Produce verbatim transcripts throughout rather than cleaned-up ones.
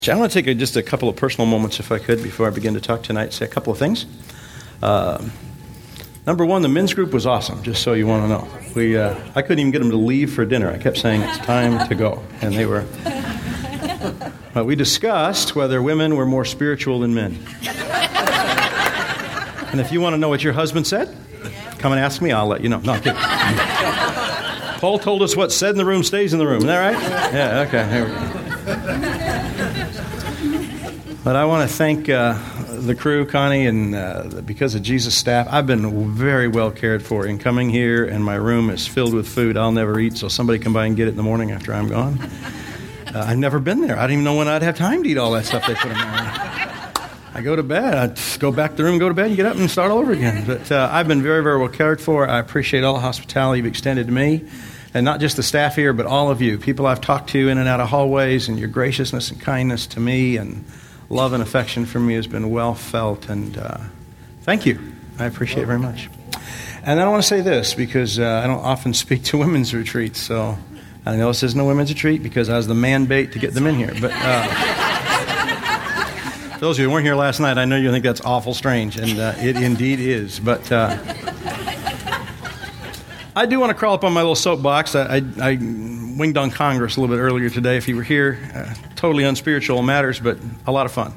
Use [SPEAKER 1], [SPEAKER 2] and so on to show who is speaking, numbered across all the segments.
[SPEAKER 1] I want to take a, just a couple of personal moments, if I could, before I begin to talk tonight. Say a couple of things. Uh, number one, the men's group was awesome, just so you want to know. We, uh, I couldn't even get them to leave for dinner. I kept saying, it's time to go. And they were... But we discussed whether women were more spiritual than men. And if you want to know what your husband said, come and ask me. I'll let you know. No, I'm kidding. Paul told us what's said in the room stays in the room. Isn't that right? Yeah, okay. There we go. But I want to thank uh, the crew, Connie, and uh, Because of Jesus staff. I've been very well cared for in coming here, and my room is filled with food I'll never eat, so somebody come by and get it in the morning after I'm gone. Uh, I've never been there. I didn't even know when I'd have time to eat all that stuff they put in there. I go to bed. I go back to the room, go to bed, and get up and start all over again. But uh, I've been very, very well cared for. I appreciate all the hospitality you've extended to me. And not just the staff here, but all of you, people I've talked to in and out of hallways, and your graciousness and kindness to me and love and affection for me has been well felt. And uh, thank you. I appreciate it very much. And then I want to say this, because uh, I don't often speak to women's retreats. So I know this isn't a women's retreat because I was the man bait to get them in here. But uh, for those of you who weren't here last night, I know you think that's awful strange, and uh, it indeed is. But... Uh, I do want to crawl up on my little soapbox. I, I, I winged on Congress a little bit earlier today. If you were here, uh, totally unspiritual matters, but a lot of fun.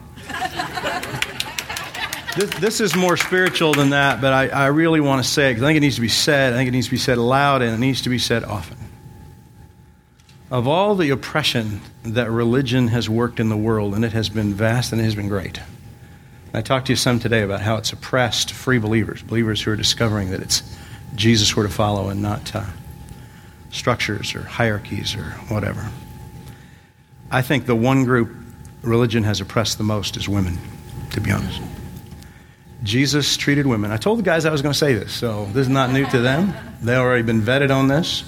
[SPEAKER 1] this, this is more spiritual than that, but I, I really want to say it because I think it needs to be said. I think it needs to be said loud, and it needs to be said often. Of all the oppression that religion has worked in the world, and it has been vast and it has been great. I talked to you some today about how it's oppressed free believers, believers who are discovering that it's Jesus we're to follow and not uh, structures or hierarchies or whatever. I think the one group religion has oppressed the most is women, to be honest. Jesus treated women. I told the guys I was going to say this, so this is not new to them. They've already been vetted on this.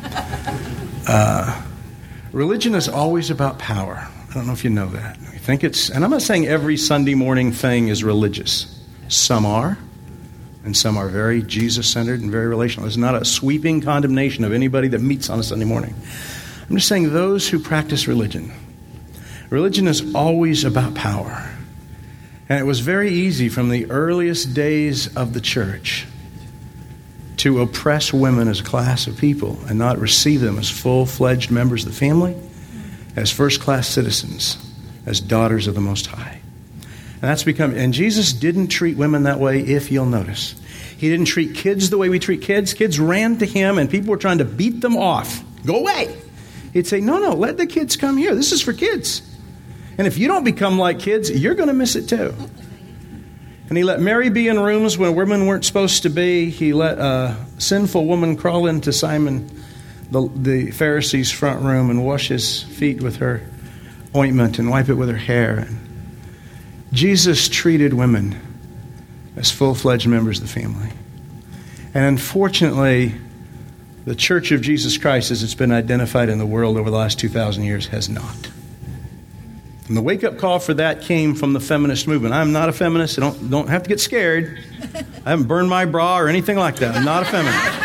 [SPEAKER 1] Uh, religion is always about power. I don't know if you know that. I think it's, and I'm not saying every Sunday morning thing is religious. Some are. And some are very Jesus-centered and very relational. It's not a sweeping condemnation of anybody that meets on a Sunday morning. I'm just saying those who practice religion. Religion is always about power. And it was very easy from the earliest days of the church to oppress women as a class of people and not receive them as full-fledged members of the family, as first-class citizens, as daughters of the Most High. And that's become, and Jesus didn't treat women that way, if you'll notice. He didn't treat kids the way we treat kids. Kids ran to him and people were trying to beat them off. Go away. He'd say, no, no, let the kids come here. This is for kids. And if you don't become like kids, you're going to miss it too. And he let Mary be in rooms where women weren't supposed to be. He let a sinful woman crawl into Simon, the, the Pharisee's front room, and wash his feet with her ointment and wipe it with her hair. And Jesus treated women as full-fledged members of the family. And unfortunately, the Church of Jesus Christ, as it's been identified in the world over the last two thousand years, has not. And the wake-up call for that came from the feminist movement. I'm not a feminist. So don't, don't have to get scared. I haven't burned my bra or anything like that. I'm not a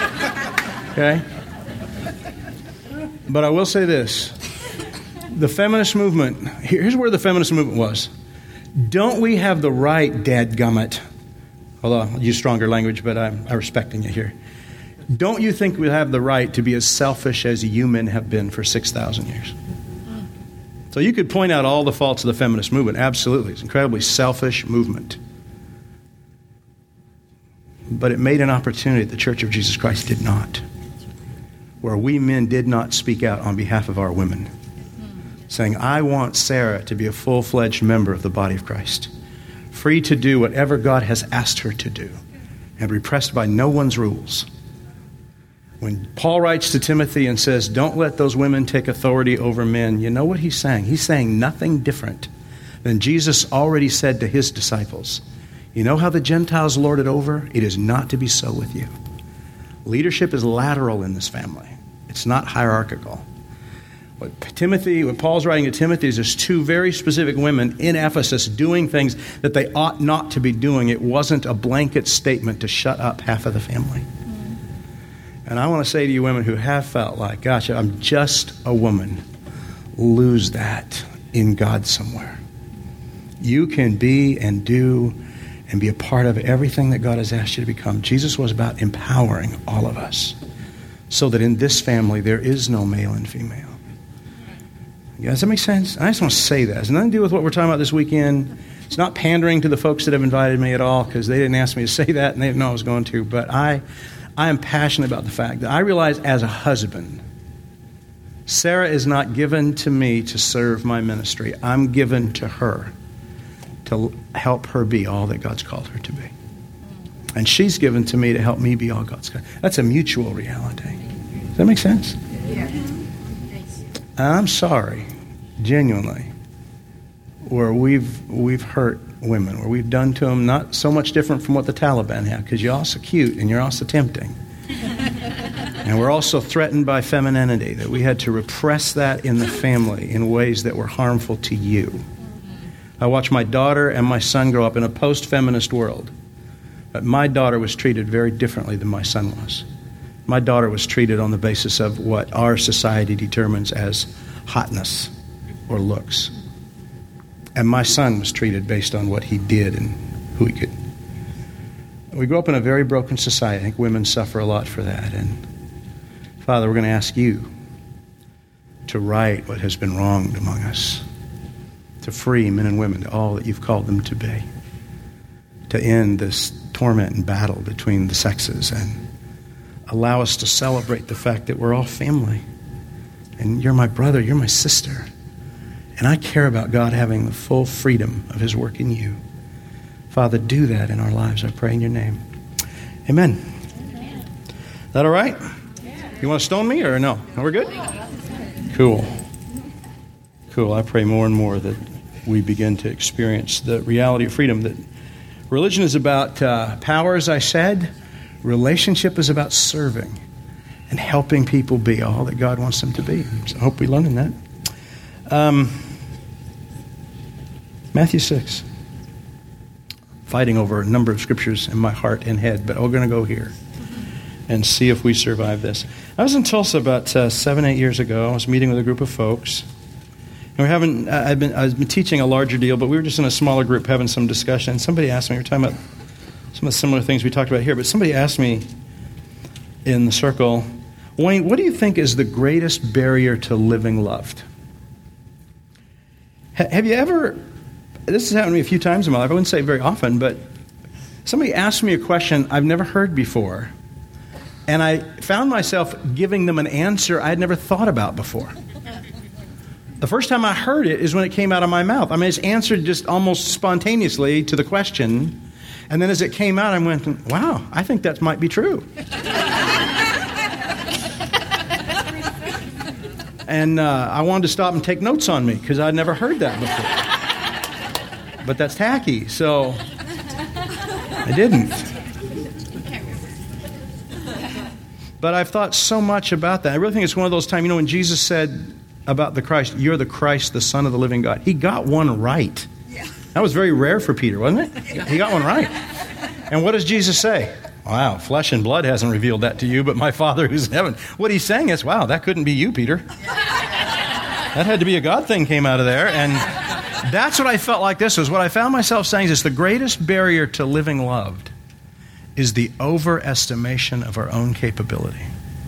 [SPEAKER 1] feminist. Okay? But I will say this. The feminist movement, here's where the feminist movement was. Don't we have the right, dadgummit, although I'll use stronger language, but I'm, I'm respecting you here. Don't you think we have the right to be as selfish as you men have been for six thousand years? So you could point out all the faults of the feminist movement. Absolutely. It's an incredibly selfish movement. But it made an opportunity the Church of Jesus Christ did not, where we men did not speak out on behalf of our women, saying, I want Sarah to be a full-fledged member of the body of Christ, free to do whatever God has asked her to do, and repressed by no one's rules. When Paul writes to Timothy and says, don't let those women take authority over men, you know what he's saying? He's saying nothing different than Jesus already said to his disciples. You know how the Gentiles lord it over? It is not to be so with you. Leadership is lateral in this family. It's not hierarchical. What Timothy, what Paul's writing to Timothy is there's two very specific women in Ephesus doing things that they ought not to be doing. It wasn't a blanket statement to shut up half of the family. Mm. And I want to say to you women who have felt like, gosh, I'm just a woman, lose that. in God somewhere. You can be and do and be a part of everything that God has asked you to become. Jesus was about empowering all of us so that in this family there is no male and female. Yeah, does that make sense? I just want to say that. It has nothing to do with what we're talking about this weekend. It's not pandering to the folks that have invited me at all because they didn't ask me to say that and they didn't know I was going to. But I, I am passionate about the fact that I realize as a husband, Sarah is not given to me to serve my ministry. I'm given to her to help her be all that God's called her to be. And she's given to me to help me be all God's called. That's a mutual reality. Does that make sense? Yeah. And I'm sorry, genuinely, where we've we've hurt women, where we've done to them not so much different from what the Taliban have, because you're also cute and you're also tempting. And we're also threatened by femininity, that we had to repress that in the family in ways that were harmful to you. I watched my daughter and my son grow up in a post-feminist world. But my daughter was treated very differently than my son was. My daughter was treated on the basis of what our society determines as hotness or looks. And my son was treated based on what he did and who he could. We grew up in a very broken society. I think women suffer a lot for that. And Father, we're going to ask you to right what has been wronged among us, to free men and women to all that you've called them to be, to end this torment and battle between the sexes, and allow us to celebrate the fact that we're all family. And you're my brother, you're my sister. And I care about God having the full freedom of his work in you. Father, do that in our lives, I pray in your name. Amen. Amen. Is that all right? Yeah. You want to stone me or no? No, we're good? Cool. Cool. I pray more and more that we begin to experience the reality of freedom, that religion is about uh, power, as I said. Relationship is about serving and helping people be all that God wants them to be. So I hope we learn in that. Um, Matthew six. Fighting over a number of scriptures in my heart and head, but we're going to go here and see if we survive this. I was in Tulsa about uh, seven, eight years ago. I was meeting with a group of folks. And we're having, uh, I've been, I've been teaching a larger deal, but we were just in a smaller group having some discussion. Somebody asked me, we were talking about some of the similar things we talked about here, but somebody asked me in the circle, Wayne, what do you think is the greatest barrier to living loved? H- have you ever, this has happened to me a few times in my life, I wouldn't say very often, but somebody asked me a question I've never heard before, and I found myself giving them an answer I had never thought about before. The first time I heard it is when it came out of my mouth. I mean, it's answered just almost spontaneously to the question. And then as it came out, I went, wow, I think that might be true. And uh, I wanted to stop and take notes on me because I'd never heard that before. But that's tacky, so I didn't. But I've thought so much about that. I really think it's one of those times, you know, when Jesus said about the Christ, you're the Christ, the Son of the living God. He got one right. Yeah. That was very rare for Peter, wasn't it? He got one right. And what does Jesus say? Wow, flesh and blood hasn't revealed that to you, but my Father who's in heaven. What he's saying is, wow, that couldn't be you, Peter. That had to be a God thing came out of there. And that's what I felt like this was. What I found myself saying is the greatest barrier to living loved is the overestimation of our own capability.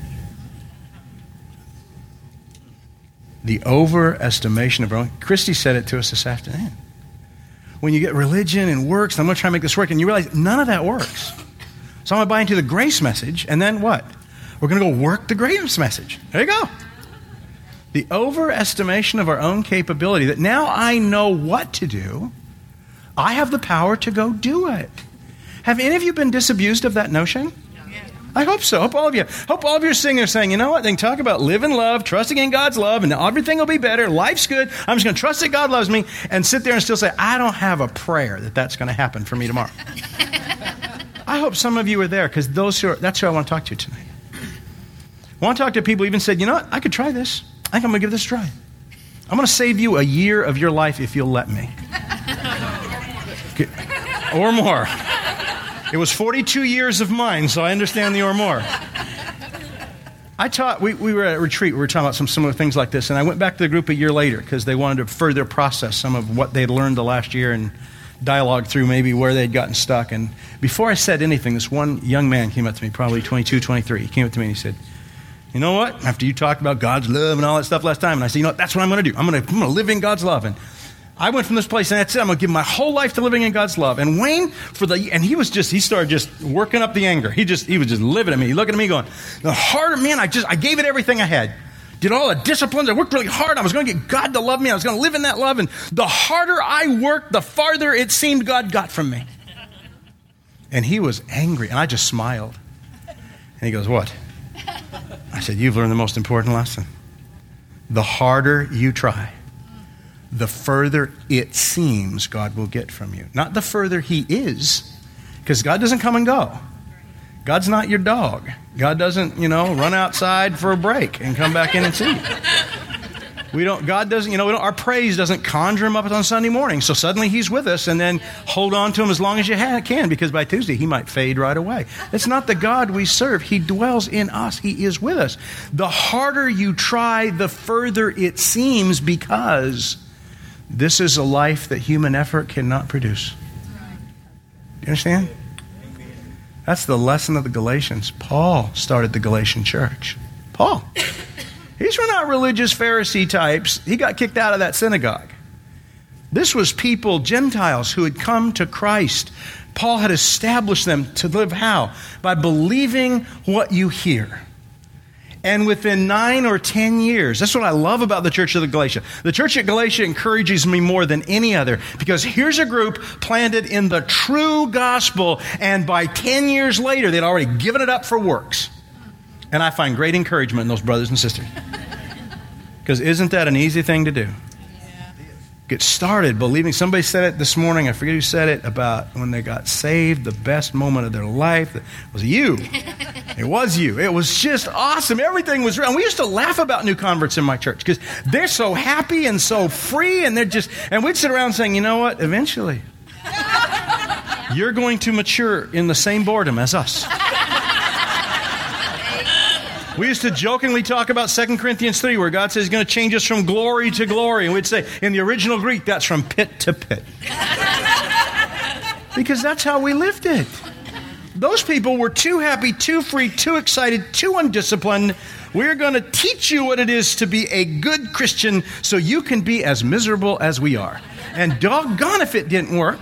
[SPEAKER 1] The overestimation of our own. Christy said it to us this afternoon. When you get religion and works, I'm going to try to make this work, and you realize none of that works. So I'm going to buy into the grace message, and then what? We're going to go work the grace message. There you go. The overestimation of our own capability, that now I know what to do. I have the power to go do it. Have any of you been disabused of that notion? I hope so. Hope all of you. Hope all of you are sitting there saying, you know what? They can talk about living love, trusting in God's love, and everything will be better. Life's good. I'm just going to trust that God loves me, and sit there and still say, I don't have a prayer that that's going to happen for me tomorrow. I hope some of you are there, because those who are, that's who I want to talk to tonight. I want to talk to people who even said, you know what? I could try this. I think I'm going to give this a try. I'm going to save you a year of your life if you'll let me. Or more. It was forty-two years of mine, so I understand the or more. I taught, we, we were at a retreat, we were talking about some similar things like this, and I went back to the group a year later because they wanted to further process some of what they'd learned the last year and dialogue through maybe where they'd gotten stuck. And before I said anything, this one young man came up to me, probably twenty-two, twenty-three. He came up to me and he said, you know what? After you talked about God's love and all that stuff last time, and I said, you know what? That's what I'm going to do. I'm going to I'm going to live in God's love. And I went from this place, and that's it. I'm going to give my whole life to living in God's love. And Wayne, for the, and he was just, he started just working up the anger. He just, he was just living at me. He looking at me going, the harder, man, I just, I gave it everything I had. Did all the disciplines. I worked really hard. I was going to get God to love me. I was going to live in that love. And the harder I worked, the farther it seemed God got from me. And he was angry. And I just smiled. And he goes, what? I said, you've learned the most important lesson. The harder you try, the further it seems God will get from you. Not the further he is, because God doesn't come and go. God's not your dog. God doesn't, you know, run outside for a break and come back in and see you. We don't, God doesn't, you know, we don't, our praise doesn't conjure him up on Sunday morning. So suddenly he's with us, and then hold on to him as long as you ha- can, because by Tuesday he might fade right away. It's not the God we serve. He dwells in us. He is with us. The harder you try, the further it seems, because this is a life that human effort cannot produce. You understand? That's the lesson of the Galatians. Paul started the Galatian church. Paul. These were not religious Pharisee types. He got kicked out of that synagogue. This was people, Gentiles, who had come to Christ. Paul had established them to live how? By believing what you hear. And within nine or ten years, that's what I love about the Church of the Galatia. The Church at Galatia encourages me more than any other, because here's a group planted in the true gospel, and by ten years later, they'd already given it up for works. And I find great encouragement in those brothers and sisters. Because isn't that an easy thing to do? Get started believing. Somebody said it this morning, I forget who said it, about when they got saved, the best moment of their life was you. It was you. It was just awesome. Everything was real. And we used to laugh about new converts in my church because they're so happy and so free, and they're just, and we'd sit around saying, you know what, eventually you're going to mature in the same boredom as us. We used to jokingly talk about Second Corinthians three, where God says he's going to change us from glory to glory. And we'd say, in the original Greek, that's from pit to pit. Because that's how we lived it. Those people were too happy, too free, too excited, too undisciplined. We're going to teach you what it is to be a good Christian so you can be as miserable as we are. And doggone if it didn't work.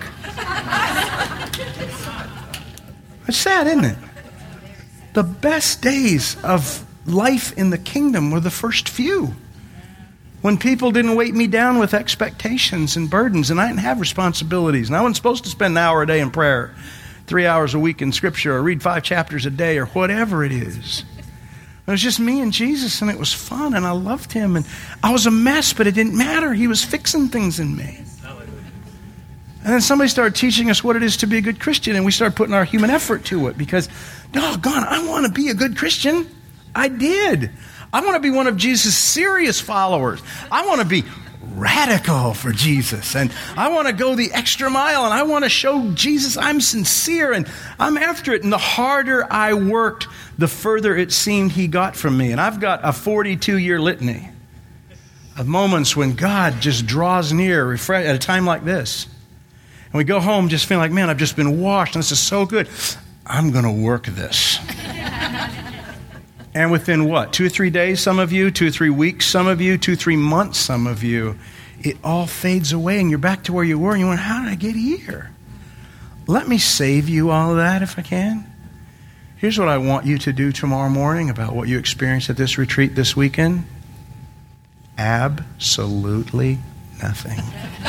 [SPEAKER 1] It's sad, isn't it? The best days of life in the kingdom were the first few. When people didn't weight me down with expectations and burdens, and I didn't have responsibilities, and I wasn't supposed to spend an hour a day in prayer, three hours a week in Scripture, or read five chapters a day, or whatever it is. It was just me and Jesus, and it was fun, and I loved him, and I was a mess, but it didn't matter. He was fixing things in me. And then somebody started teaching us what it is to be a good Christian, and we started putting our human effort to it, because, doggone, I want to be a good Christian. I did. I want to be one of Jesus' serious followers. I want to be radical for Jesus, and I want to go the extra mile, and I want to show Jesus I'm sincere, and I'm after it. And the harder I worked, the further it seemed he got from me. And I've got a forty-two-year litany of moments when God just draws near refresh, at a time like this. And we go home just feeling like, man, I've just been washed, and this is so good. I'm going to work this. And within what? Two or three days, some of you, two or three weeks, some of you, two or three months, some of you, it all fades away, and you're back to where you were, and you went, how did I get here? Let me save you all of that if I can. Here's what I want you to do tomorrow morning about what you experienced at this retreat this weekend. Absolutely nothing.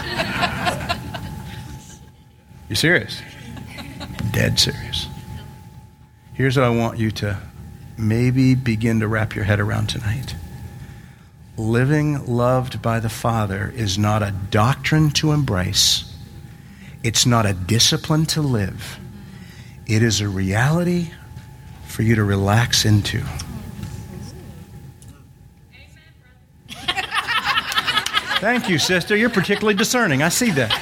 [SPEAKER 1] You serious? Dead serious. Here's what I want you to maybe begin to wrap your head around tonight. Living loved by the Father is not a doctrine to embrace. It's not a discipline to live. It is a reality for you to relax into. Thank you, sister. You're particularly discerning. I see that.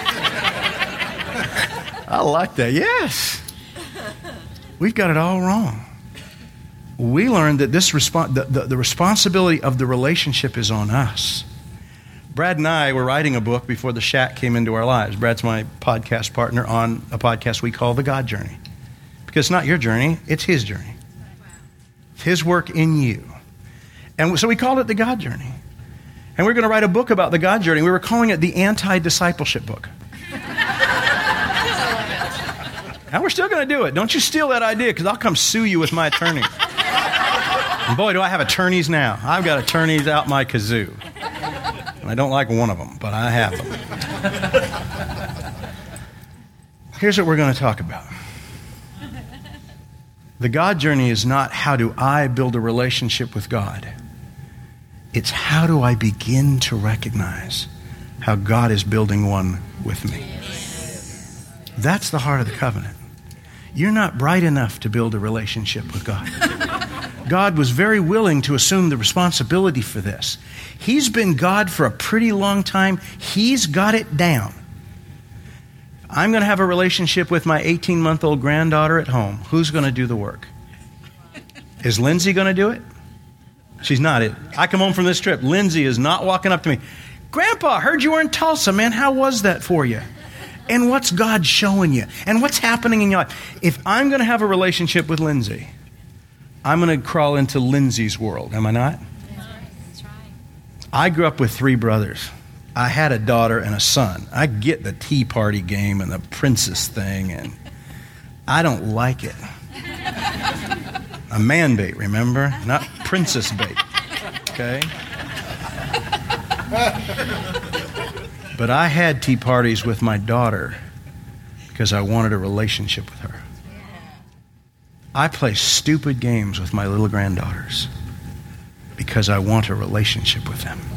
[SPEAKER 1] I like that. Yes. We've got it all wrong. we learned that this respo- the, the, the responsibility of the relationship is on us. Brad and I were writing a book before the Shack came into our lives. Brad's my podcast partner on a podcast we call The God Journey. Because it's not your journey, it's his journey. It's his work in you. And so we called it The God Journey. And we were going to write a book about the God Journey. We were calling it the Anti-Discipleship Book. And we're still going to do it. Don't you steal that idea, because I'll come sue you with my attorneys. And boy, do I have attorneys now. I've got attorneys out my kazoo. And I don't like one of them, but I have them. Here's what we're going to talk about. The God journey is not how do I build a relationship with God. It's how do I begin to recognize how God is building one with me. That's the heart of the covenant. You're not bright enough to build a relationship with God. God was very willing to assume the responsibility for this. He's been God for a pretty long time. He's got it down. I'm going to have a relationship with my eighteen-month-old granddaughter at home. Who's going to do the work? Is Lindsay going to do it? She's not it. I come home from this trip. Lindsay is not walking up to me. Grandpa, heard you were in Tulsa, man. How was that for you? And what's God showing you? And what's happening in your life? If I'm going to have a relationship with Lindsay, I'm going to crawl into Lindsay's world. Am I not? That's right. I grew up with three brothers. I had a daughter and a son. I get the tea party game and the princess thing, and I don't like it. A man bait, remember? Not princess bait. Okay? But I had tea parties with my daughter because I wanted a relationship with her. I play stupid games with my little granddaughters because I want a relationship with them.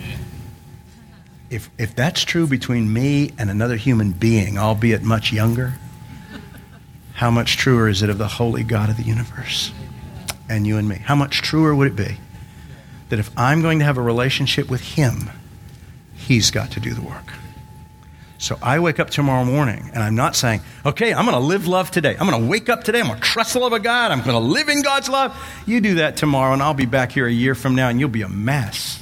[SPEAKER 1] If if that's true between me and another human being, albeit much younger, how much truer is it of the holy God of the universe and you and me? How much truer would it be that if I'm going to have a relationship with him, he's got to do the work? So I wake up tomorrow morning, and I'm not saying, okay, I'm going to live love today. I'm going to wake up today. I'm going to trust the love of God. I'm going to live in God's love. You do that tomorrow, and I'll be back here a year from now, and you'll be a mess.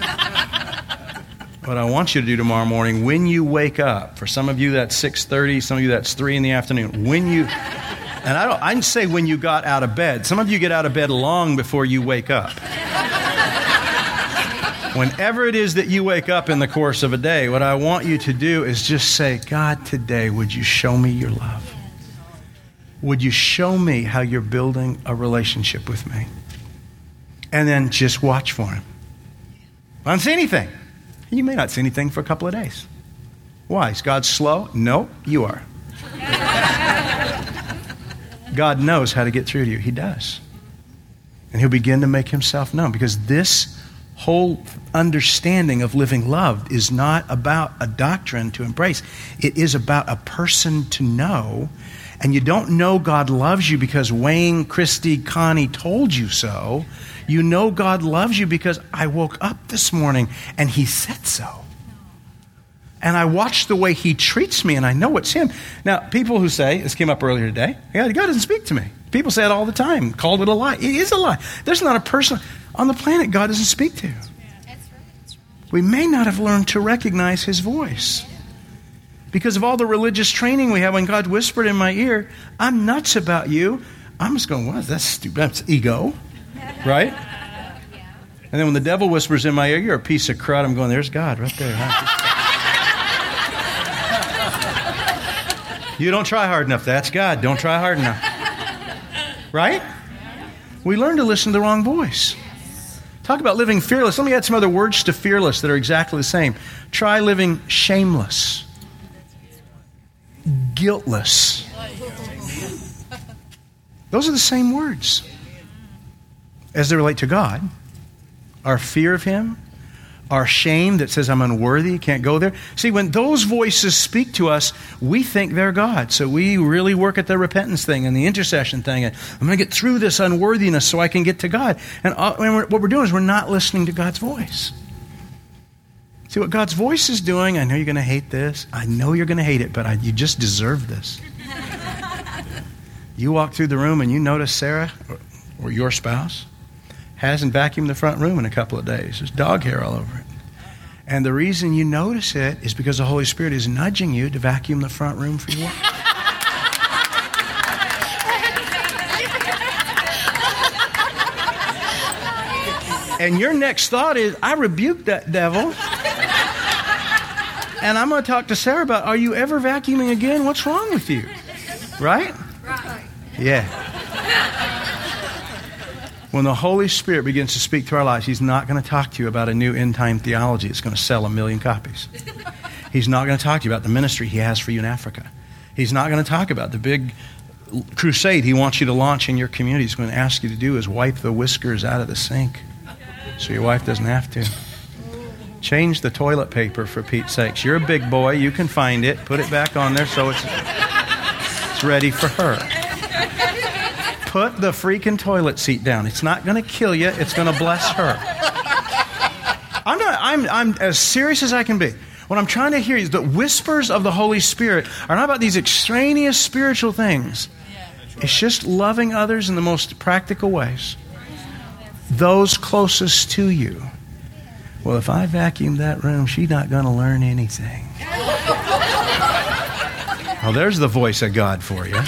[SPEAKER 1] What I want you to do tomorrow morning, when you wake up, for some of you that's six thirty, some of you that's three in the afternoon, when you, and I don't, I didn't say when you got out of bed. Some of you get out of bed long before you wake up. Whenever it is that you wake up in the course of a day, what I want you to do is just say, God, today, would you show me your love? Would you show me how you're building a relationship with me? And then just watch for him. I don't see anything. You may not see anything for a couple of days. Why? Is God slow? No, you are. God knows how to get through to you. He does. And he'll begin to make himself known, because this whole understanding of living loved is not about a doctrine to embrace. It is about a person to know. And you don't know God loves you because Wayne, Christy, Connie told you so. You know God loves you because I woke up this morning and he said so. And I watch the way he treats me and I know it's him. Now, people who say, this came up earlier today, God doesn't speak to me. People say it all the time, called it a lie. It is a lie. There's not a person on the planet God doesn't speak to. We may not have learned to recognize his voice. Because of all the religious training we have, when God whispered in my ear, I'm nuts about you. I'm just going, what? That's stupid. That's ego. Right? And then when the devil whispers in my ear, you're a piece of crud, I'm going, there's God right there. Huh? You don't try hard enough. That's God. Don't try hard enough. Right? We learn to listen to the wrong voice. Talk about living fearless. Let me add some other words to fearless that are exactly the same. Try living shameless. Guiltless. Those are the same words as they relate to God. Our fear of him, our shame that says I'm unworthy, can't go there. See, when those voices speak to us, we think they're God. So we really work at the repentance thing and the intercession thing. And I'm going to get through this unworthiness so I can get to God. And, uh, and we're, what we're doing is we're not listening to God's voice. See, what God's voice is doing, I know you're going to hate this. I know you're going to hate it, but I, you just deserve this. You walk through the room and you notice Sarah or your spouse hasn't vacuumed the front room in a couple of days. There's dog hair all over it. And the reason you notice it is because the Holy Spirit is nudging you to vacuum the front room for your wife. And your next thought is, I rebuke that devil. And I'm going to talk to Sarah about, are you ever vacuuming again? What's wrong with you? Right?
[SPEAKER 2] Right.
[SPEAKER 1] Yeah. When the Holy Spirit begins to speak to our lives, He's not going to talk to you about a new end-time theology that's going to sell a million copies. He's not going to talk to you about the ministry He has for you in Africa. He's not going to talk about the big crusade He wants you to launch in your community. He's going to ask you to do is wipe the whiskers out of the sink so your wife doesn't have to. Change the toilet paper, for Pete's sakes. You're a big boy. You can find it. Put it back on there so it's, it's ready for her. Put the freaking toilet seat down. It's not going to kill you. It's going to bless her. I'm not. I'm. I'm as serious as I can be. What I'm trying to hear is the whispers of the Holy Spirit are not about these extraneous spiritual things. It's just loving others in the most practical ways. Those closest to you. Well, if I vacuum that room, she's not going to learn anything. Well, there's the voice of God for you.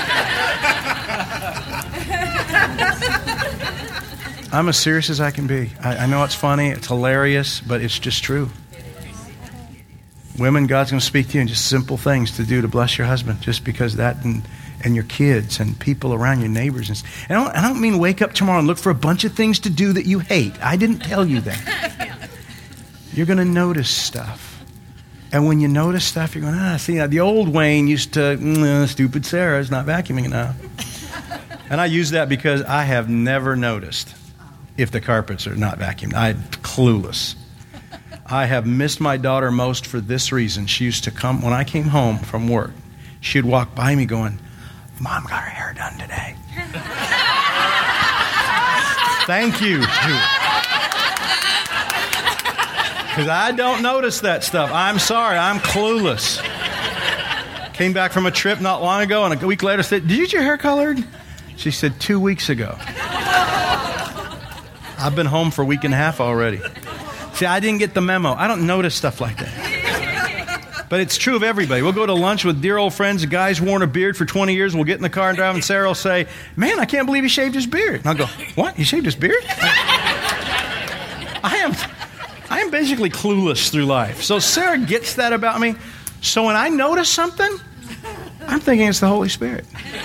[SPEAKER 1] I'm as serious as I can be. I, I know it's funny, it's hilarious, but it's just true. Women, God's going to speak to you in just simple things to do to bless your husband, just because that and, and your kids and people around your neighbors. And, and I, don't, I don't mean wake up tomorrow and look for a bunch of things to do that you hate. I didn't tell you that. You're going to notice stuff. And when you notice stuff, you're going, ah, see, the old Wayne used to, mm, stupid Sarah's not vacuuming enough. And I use that because I have never noticed if the carpets are not vacuumed. I'm clueless. I have missed my daughter most for this reason. She used to come, when I came home from work, she'd walk by me going, Mom got her hair done today. Thank you. Because I don't notice that stuff. I'm sorry, I'm clueless. Came back from a trip not long ago, and a week later said, did you get your hair colored? She said, two weeks ago. I've been home for a week and a half already. See, I didn't get the memo. I don't notice stuff like that. But it's true of everybody. We'll go to lunch with dear old friends. The guy's worn a beard for twenty years. We'll get in the car and drive, and Sarah will say, man, I can't believe he shaved his beard. And I'll go, what? He shaved his beard? I am... I am basically clueless through life. So Sarah gets that about me. So when I notice something, I'm thinking it's the Holy Spirit.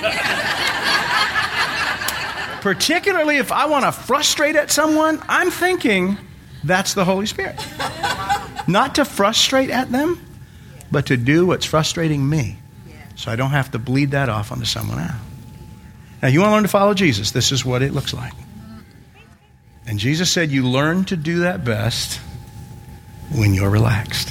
[SPEAKER 1] Particularly if I want to frustrate at someone, I'm thinking that's the Holy Spirit. Not to frustrate at them, but to do what's frustrating me. So I don't have to bleed that off onto someone else. Now, you want to learn to follow Jesus, this is what it looks like. And Jesus said you learn to do that best when you're relaxed.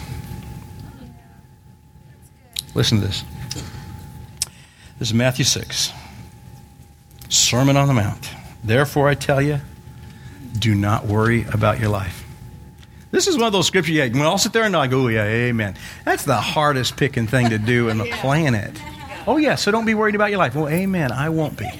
[SPEAKER 1] Listen to this. This is Matthew six. Sermon on the Mount. Therefore I tell you, do not worry about your life. This is one of those scriptures, yeah, when I'll sit there and I go, oh yeah, amen. That's the hardest picking thing to do in the planet. Oh yeah, so don't be worried about your life. Well, amen, I won't be.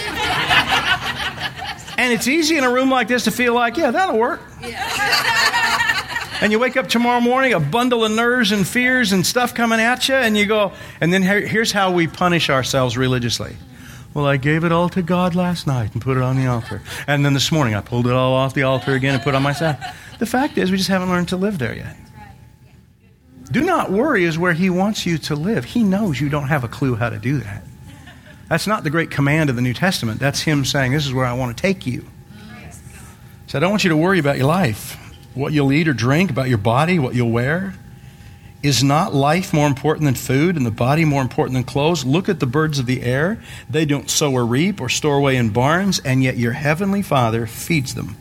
[SPEAKER 1] And it's easy in a room like this to feel like, yeah, that'll work. And you wake up tomorrow morning, a bundle of nerves and fears and stuff coming at you, and you go, and then here, here's how we punish ourselves religiously. Well, I gave it all to God last night and put it on the altar. And then this morning I pulled it all off the altar again and put it on myself. The fact is, we just haven't learned to live there yet. Do not worry is where He wants you to live. He knows you don't have a clue how to do that. That's not the great command of the New Testament. That's Him saying, this is where I want to take you. So I don't want you to worry about your life. What you'll eat or drink, about your body, what you'll wear. Is not life more important than food and the body more important than clothes? Look at the birds of the air. They don't sow or reap or store away in barns, and yet your heavenly Father feeds them.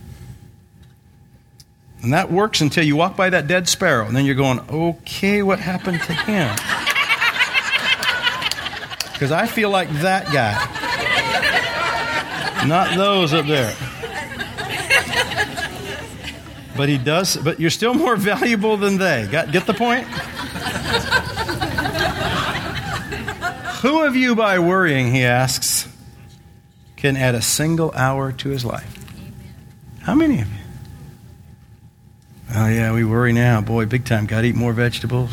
[SPEAKER 1] And that works until you walk by that dead sparrow, and then you're going, okay, what happened to him? Because I feel like that guy. Not those up there. But he does, but you're still more valuable than they. Got, get the point? Who of you by worrying, he asks, can add a single hour to his life. How many of you? Oh, yeah, we worry now. Boy, big time. Got to eat more vegetables.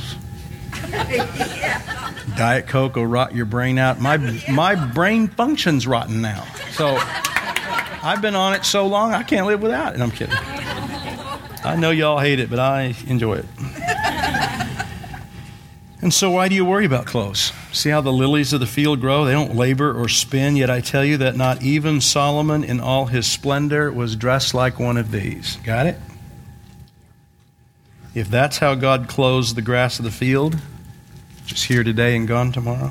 [SPEAKER 1] Diet Coke will rot your brain out. My my brain functions rotten now. So I've been on it so long, I can't live without it. I'm kidding. I know y'all hate it, but I enjoy it. And so why do you worry about clothes? See how the lilies of the field grow? They don't labor or spin, yet I tell you that not even Solomon in all his splendor was dressed like one of these. Got it? If that's how God clothes the grass of the field, just here today and gone tomorrow,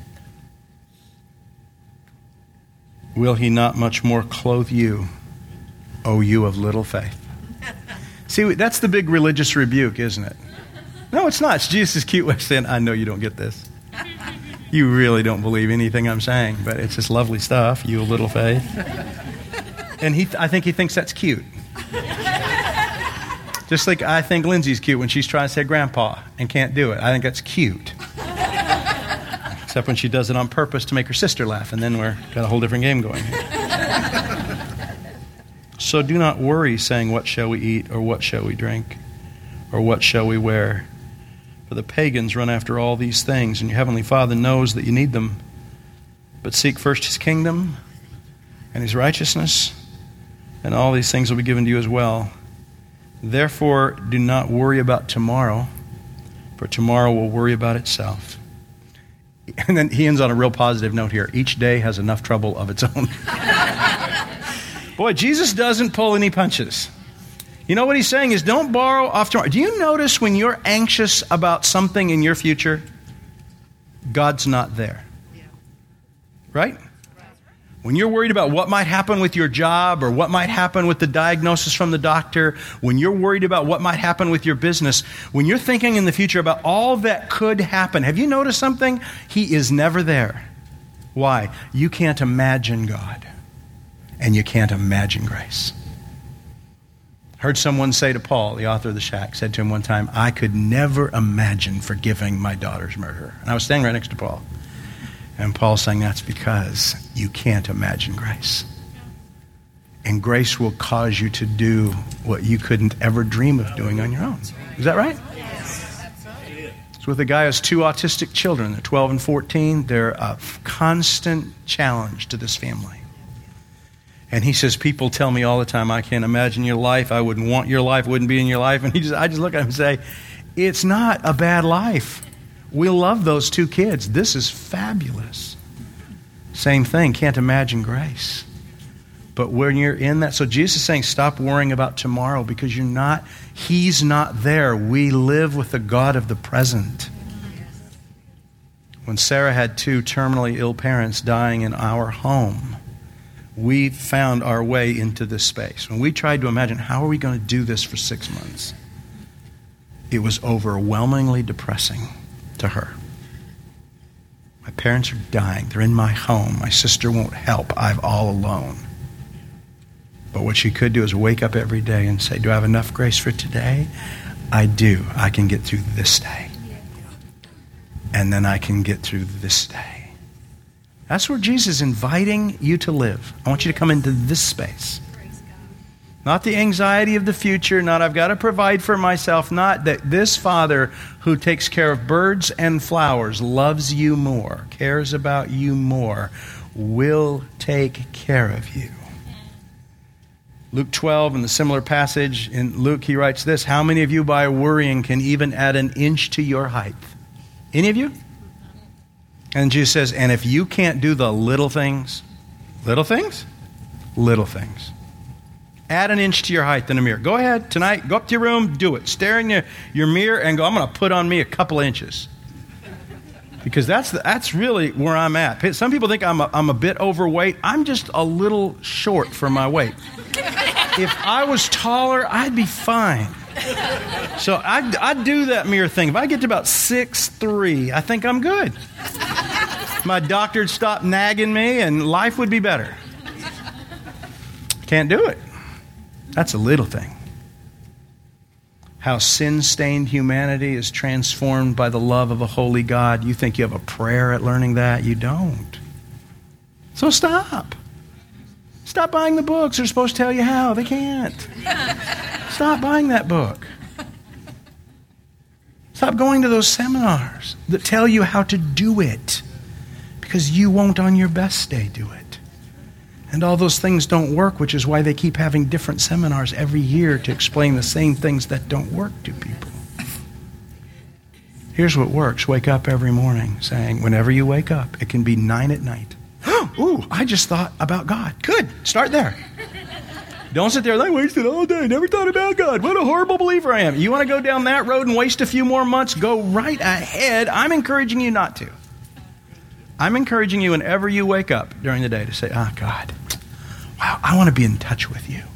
[SPEAKER 1] will he not much more clothe you, O you of little faith? See, that's the big religious rebuke, isn't it? No, it's not. It's Jesus' cute way of saying, I know you don't get this. You really don't believe anything I'm saying, but it's just lovely stuff, you of little faith. And he, I think he thinks that's cute. Just like I think Lindsay's cute when she's trying to say grandpa and can't do it. I think that's cute. Except when she does it on purpose to make her sister laugh, and then we're got a whole different game going here. So do not worry, saying, what shall we eat, or what shall we drink, or what shall we wear? For the pagans run after all these things, and your heavenly Father knows that you need them. But seek first his kingdom and his righteousness, and all these things will be given to you as well. Therefore, do not worry about tomorrow, for tomorrow will worry about itself. And then he ends on a real positive note here. Each day has enough trouble of its own. Boy, Jesus doesn't pull any punches. You know what he's saying is don't borrow off tomorrow. Do you notice when you're anxious about something in your future, God's not there? Right? When you're worried about what might happen with your job or what might happen with the diagnosis from the doctor, when you're worried about what might happen with your business, when you're thinking in the future about all that could happen, have you noticed something? He is never there. Why? You can't imagine God, and you can't imagine grace. I heard someone say to Paul, the author of The Shack, said to him one time, I could never imagine forgiving my daughter's murderer. And I was standing right next to Paul. And Paul's saying that's because you can't imagine grace. And grace will cause you to do what you couldn't ever dream of doing on your own. Is that right? Yes. It's with a guy who has two autistic children. They're twelve and fourteen. They're a constant challenge to this family. And he says, people tell me all the time, I can't imagine your life. I wouldn't want your life. Wouldn't be in your life. And he just, I just look at him and say, it's not a bad life. We love those two kids. This is fabulous. Same thing. Can't imagine grace. But when you're in that, so Jesus is saying, stop worrying about tomorrow because you're not, he's not there. We live with the God of the present. When Sarah had two terminally ill parents dying in our home, we found our way into this space. When we tried to imagine, how are we going to do this for six months? It was overwhelmingly depressing to her. My parents are dying. They're in my home. My sister won't help. I'm all alone. But what she could do is wake up every day and say, do I have enough grace for today? I do. I can get through this day. And then I can get through this day. That's where Jesus is inviting you to live. I want you to come into this space. Not the anxiety of the future, not I've got to provide for myself, not that this Father who takes care of birds and flowers loves you more, cares about you more, will take care of you. Luke twelve, in the similar passage, in Luke he writes this, how many of you by worrying can even add an inch to your height? Any of you? And Jesus says, and if you can't do the little things, little things? Little things. Add an inch to your height in the mirror. Go ahead tonight, go up to your room, do it. Stare in your, your mirror and go, I'm going to put on me a couple inches. Because that's the, that's really where I'm at. Some people think I'm a, I'm a bit overweight. I'm just a little short for my weight. If I was taller, I'd be fine. So I I do that mirror thing. If I get to about six three, I think I'm good. My doctor'd stop nagging me and life would be better. Can't do it. That's a little thing. How sin-stained humanity is transformed by the love of a holy God. You think you have a prayer at learning that? You don't. So stop. Stop buying the books. They're supposed to tell you how. They can't. Stop buying that book. Stop going to those seminars that tell you how to do it, because you won't on your best day do it. And all those things don't work, which is why they keep having different seminars every year to explain the same things that don't work to people. Here's what works. Wake up every morning saying, whenever you wake up, it can be nine at night. Ooh, I just thought about God. Good. Start there. Don't sit there, I wasted all day, never thought about God. What a horrible believer I am. You want to go down that road and waste a few more months? Go right ahead. I'm encouraging you not to. I'm encouraging you whenever you wake up during the day to say, oh, God, wow, I want to be in touch with you.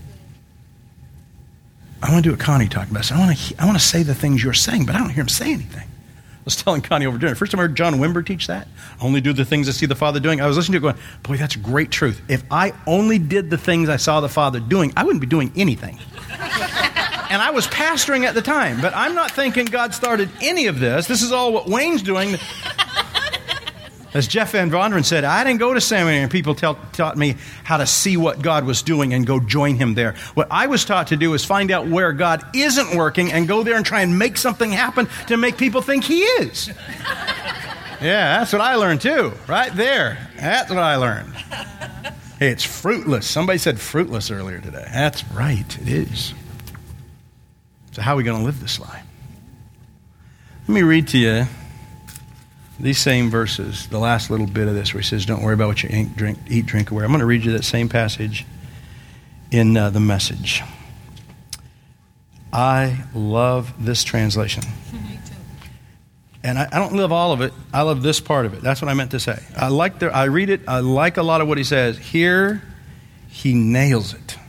[SPEAKER 1] I want to do what Connie talked about. So I want to I want to say the things you're saying, but I don't hear him say anything. I was telling Connie over dinner, first time I heard John Wimber teach that, only do the things I see the Father doing. I was listening to it going, boy, that's great truth. If I only did the things I saw the Father doing, I wouldn't be doing anything. And I was pastoring at the time, but I'm not thinking God started any of this. This is all what Wayne's doing. As Jeff Van Vonderen said, I didn't go to seminary and people tell, taught me how to see what God was doing and go join him there. What I was taught to do is find out where God isn't working and go there and try and make something happen to make people think he is. Yeah, that's what I learned too. Right there. That's what I learned. Hey, it's fruitless. Somebody said fruitless earlier today. That's right. It is. So how are we going to live this life? Let me read to you these same verses, the last little bit of this where he says, don't worry about what you eat, drink, eat, drink, or wear. I'm going to read you that same passage in uh, the Message. I love this translation. Me too. And I, I don't love all of it. I love this part of it. That's what I meant to say. I like the, I read it. I like a lot of what he says. Here, he nails it.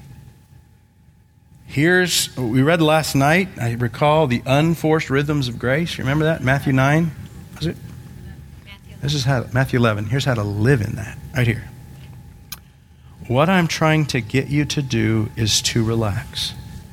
[SPEAKER 1] Here's, we read last night, I recall the unforced rhythms of grace. Remember that? Matthew nine, was it? This is how, Matthew eleven. Here's how to live in that, right here. What I'm trying to get you to do is to relax.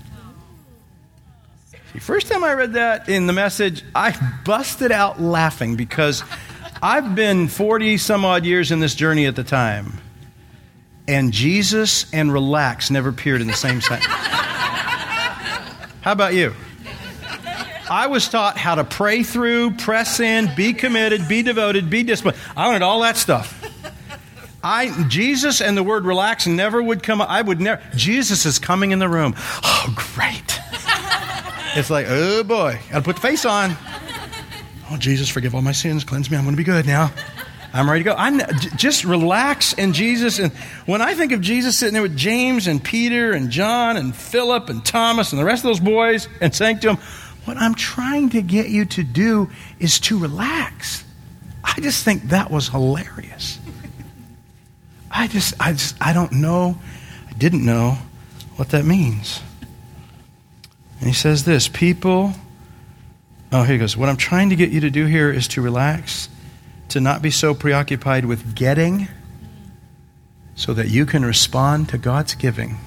[SPEAKER 1] See, first time I read that in the Message, I busted out laughing because I've been forty some odd years in this journey at the time, and Jesus and relax never appeared in the same sentence. How about you? I was taught how to pray through, press in, be committed, be devoted, be disciplined. I learned all that stuff. I Jesus and the word relax never would come up. I would never. Jesus is coming in the room. Oh, great. It's like, oh boy, got to put the face on. Oh, Jesus, forgive all my sins, cleanse me. I'm going to be good now. I'm ready to go. I'm just relax in Jesus. And when I think of Jesus sitting there with James and Peter and John and Philip and Thomas and the rest of those boys and saying to them, what I'm trying to get you to do is to relax. I just think that was hilarious. I just, I just, I don't know, I didn't know what that means. And he says this, people, oh, here he goes. What I'm trying to get you to do here is to relax, to not be so preoccupied with getting so that you can respond to God's giving.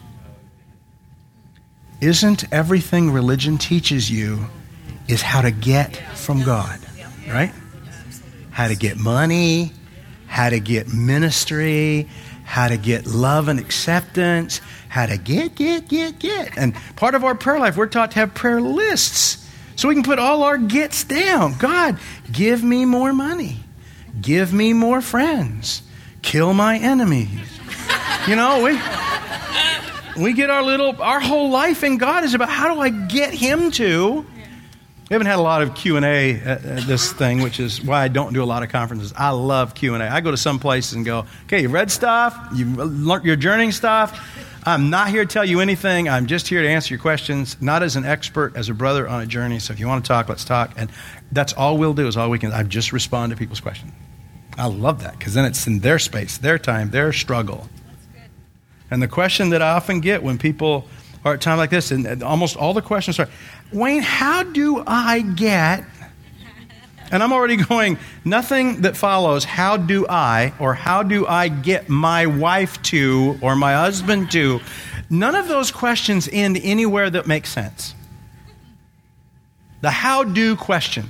[SPEAKER 1] Isn't everything religion teaches you is how to get from God, right? How to get money, how to get ministry, how to get love and acceptance, how to get, get, get, get. And part of our prayer life, we're taught to have prayer lists so we can put all our gets down. God, give me more money. Give me more friends. Kill my enemies. You know, we... We get our little, our whole life in God is about how do I get him to. We haven't had a lot of Q and A at, at this thing, which is why I don't do a lot of conferences. I love Q and A. I go to some places and go, okay, you read stuff, you've learned your journeying stuff. I'm not here to tell you anything. I'm just here to answer your questions, not as an expert, as a brother on a journey. So if you want to talk, let's talk. And that's all we'll do is all we can. I just respond to people's questions. I love that because then it's in their space, their time, their struggle. And the question that I often get when people are at a time like this, and almost all the questions are, Wayne, how do I get? And I'm already going, nothing that follows, how do I, or how do I get my wife to, or my husband to? None of those questions end anywhere that makes sense. The how do question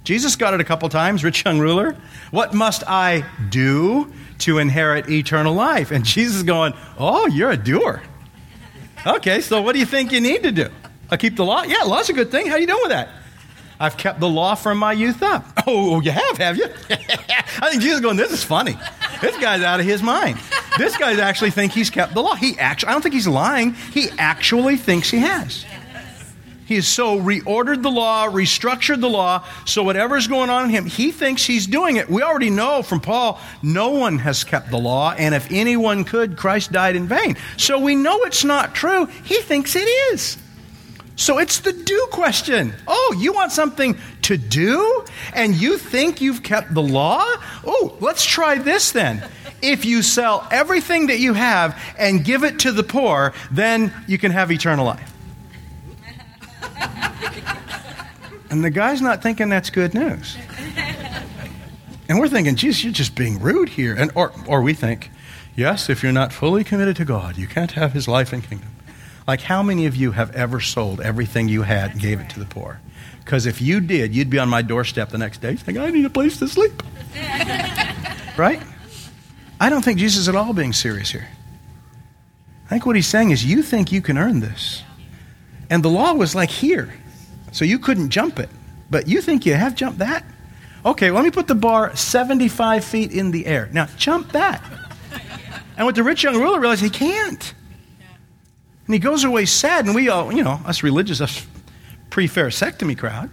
[SPEAKER 1] Jesus got it a couple times, rich young ruler. What must I do to inherit eternal life? And Jesus is going, oh, you're a doer. Okay, so what do you think you need to do? I keep the law? Yeah, law's a good thing. How you doing with that? I've kept the law from my youth up. Oh, you have, have you? I think Jesus is going, this is funny. This guy's out of his mind. This guy actually thinks he's kept the law. He actually, I don't think he's lying. He actually thinks he has. He has so reordered the law, restructured the law, so whatever's going on in him, he thinks he's doing it. We already know from Paul, no one has kept the law, and if anyone could, Christ died in vain. So we know it's not true. He thinks it is. So it's the do question. Oh, you want something to do? And you think you've kept the law? Oh, let's try this then. If you sell everything that you have and give it to the poor, then you can have eternal life. And the guy's not thinking that's good news. And we're thinking, geez, you're just being rude here. And or or we think, yes, if you're not fully committed to God, you can't have his life and kingdom. Like, how many of you have ever sold everything you had and gave it to the poor? Because if you did, you'd be on my doorstep the next day saying, I need a place to sleep. Right? I don't think Jesus is at all being serious here. I think what he's saying is, you think you can earn this. And the law was like here. So you couldn't jump it. But you think you have jumped that? Okay, let me put the bar seventy-five feet in the air. Now, jump that. And what the rich young ruler realized, he can't. And he goes away sad, and we all, you know, us religious, us pre-pharisectomy crowd.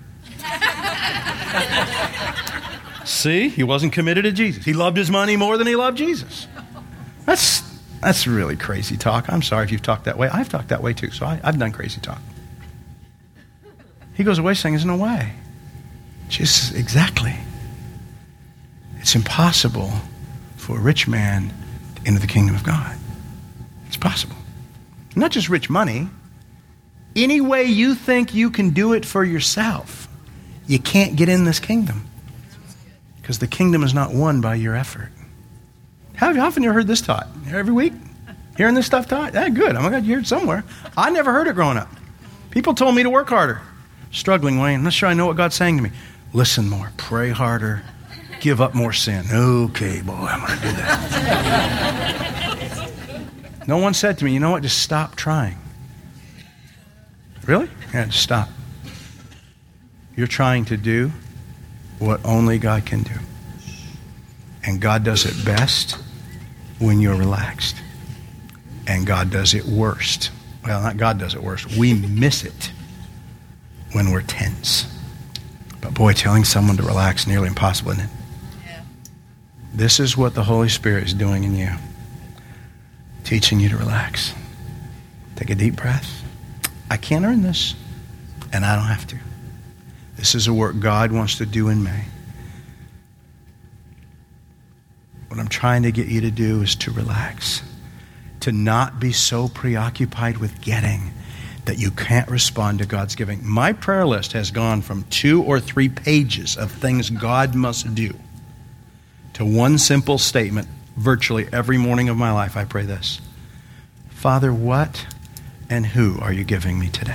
[SPEAKER 1] See, he wasn't committed to Jesus. He loved his money more than he loved Jesus. That's that's really crazy talk. I'm sorry if you've talked that way. I've talked that way too, so I, I've done crazy talk. He goes away saying, there's no way. Jesus, exactly. It's impossible for a rich man to enter the kingdom of God. It's possible. Not just rich money. Any way you think you can do it for yourself, you can't get in this kingdom. Because the kingdom is not won by your effort. How often have you heard this taught? Every week? Hearing this stuff taught? Yeah, good. I'm glad you heard it somewhere. I never heard it growing up. People told me to work harder. Struggling, Wayne. I'm not sure I know what God's saying to me. Listen more. Pray harder. Give up more sin. Okay, boy, I'm going to do that. No one said to me, you know what? Just stop trying. Really? Yeah, just stop. You're trying to do what only God can do. And God does it best when you're relaxed. And God does it worst. Well, not God does it worst. We miss it when we're tense. But boy, telling someone to relax is nearly impossible, isn't it? Yeah. This is what the Holy Spirit is doing in you. Teaching you to relax. Take a deep breath. I can't earn this, and I don't have to. This is a work God wants to do in me. What I'm trying to get you to do is to relax. To not be so preoccupied with getting that you can't respond to God's giving. My prayer list has gone from two or three pages of things God must do to one simple statement. Virtually every morning of my life, I pray this. Father, what and who are you giving me today?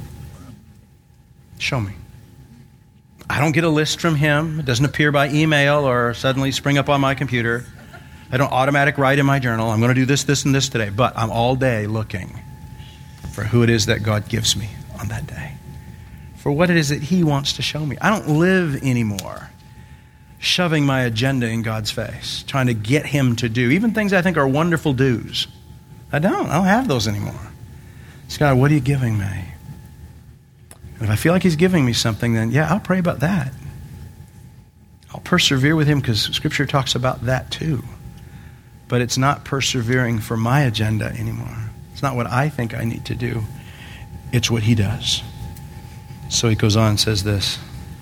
[SPEAKER 1] Show me. I don't get a list from him. It doesn't appear by email or suddenly spring up on my computer. I don't automatic write in my journal, I'm going to do this, this, and this today. But I'm all day looking for who it is that God gives me on that day. For what it is that he wants to show me. I don't live anymore shoving my agenda in God's face, trying to get him to do, even things I think are wonderful do's. I don't. I don't have those anymore. It's God, what are you giving me? And if I feel like he's giving me something, then yeah, I'll pray about that. I'll persevere with him because Scripture talks about that too. But it's not persevering for my agenda anymore. It's not what I think I need to do. It's what he does. So he goes on and says this.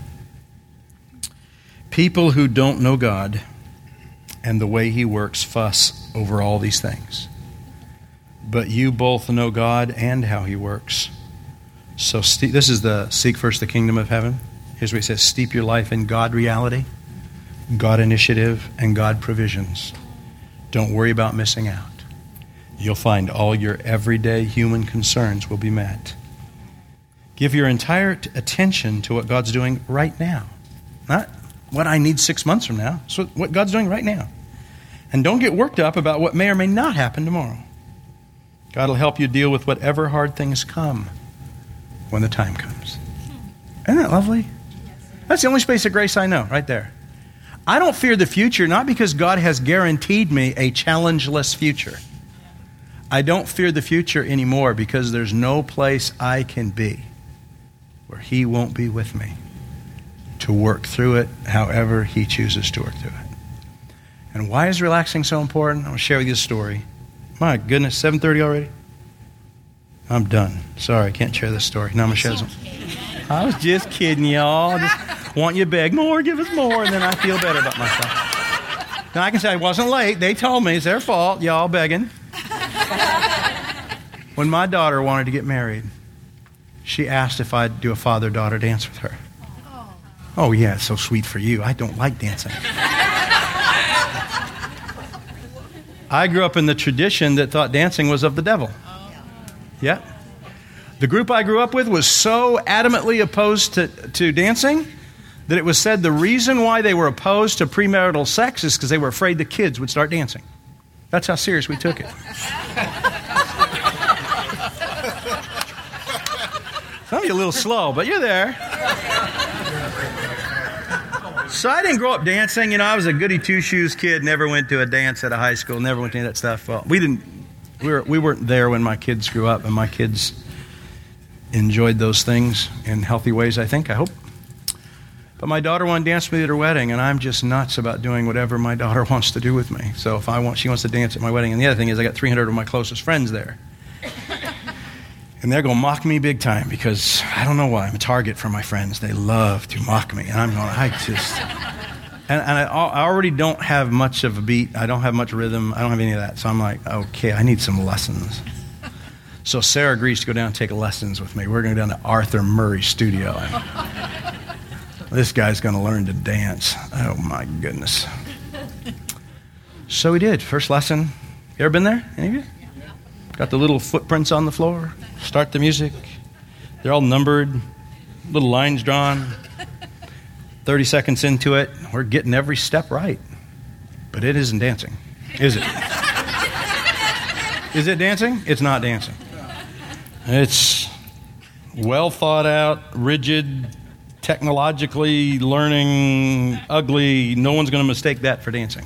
[SPEAKER 1] People who don't know God and the way he works fuss over all these things. But you both know God and how he works. So ste- this is the seek first the kingdom of heaven. Here's what he says. Steep your life in God reality, God initiative, and God provisions. Don't worry about missing out. You'll find all your everyday human concerns will be met. Give your entire t- attention to what God's doing right now. Not what I need six months from now. It's what, what God's doing right now. And don't get worked up about what may or may not happen tomorrow. God will help you deal with whatever hard things come when the time comes. Isn't that lovely? That's the only space of grace I know, right there. I don't fear the future, not because God has guaranteed me a challengeless future. I don't fear the future anymore because there's no place I can be where He won't be with me to work through it however He chooses to work through it. And why is relaxing so important? I'm going to share with you a story. My goodness, seven thirty already? I'm done. Sorry, I can't share this story. No, I'm going to share this one. I was just kidding, y'all. Just want you to beg more, give us more, and then I feel better about myself. Now, I can say I wasn't late. They told me it's their fault. Y'all begging. When my daughter wanted to get married, she asked if I'd do a father-daughter dance with her. Oh, yeah, it's so sweet for you. I don't like dancing. I grew up in the tradition that thought dancing was of the devil. Yeah. The group I grew up with was so adamantly opposed to, to dancing that it was said the reason why they were opposed to premarital sex is because they were afraid the kids would start dancing. That's how serious we took it. Some of you a little slow, but you're there. So I didn't grow up dancing. You know, I was a goody two-shoes kid, never went to a dance at a high school, never went to any of that stuff. Well, we didn't, we, were, we weren't there when my kids grew up, and my kids enjoyed those things in healthy ways, I think, I hope. But my daughter wanted to dance with me at her wedding, and I'm just nuts about doing whatever my daughter wants to do with me. So if I want, she wants to dance at my wedding. And the other thing is I got three hundred of my closest friends there. And they're going to mock me big time because I don't know why. I'm a target for my friends. They love to mock me. And I'm going, I just... And, and I, I already don't have much of a beat. I don't have much rhythm. I don't have any of that. So I'm like, okay, I need some lessons. So Sarah agrees to go down and take lessons with me. We're going to go down to Arthur Murray's studio. And this guy's going to learn to dance. Oh, my goodness. So we did. First lesson. You ever been there? Any of you? Got the little footprints on the floor. Start the music. They're all numbered. Little lines drawn. thirty seconds into it, we're getting every step right. But it isn't dancing, is it? Is it dancing? It's not dancing. It's well thought out, rigid, technologically learning, ugly. No one's going to mistake that for dancing.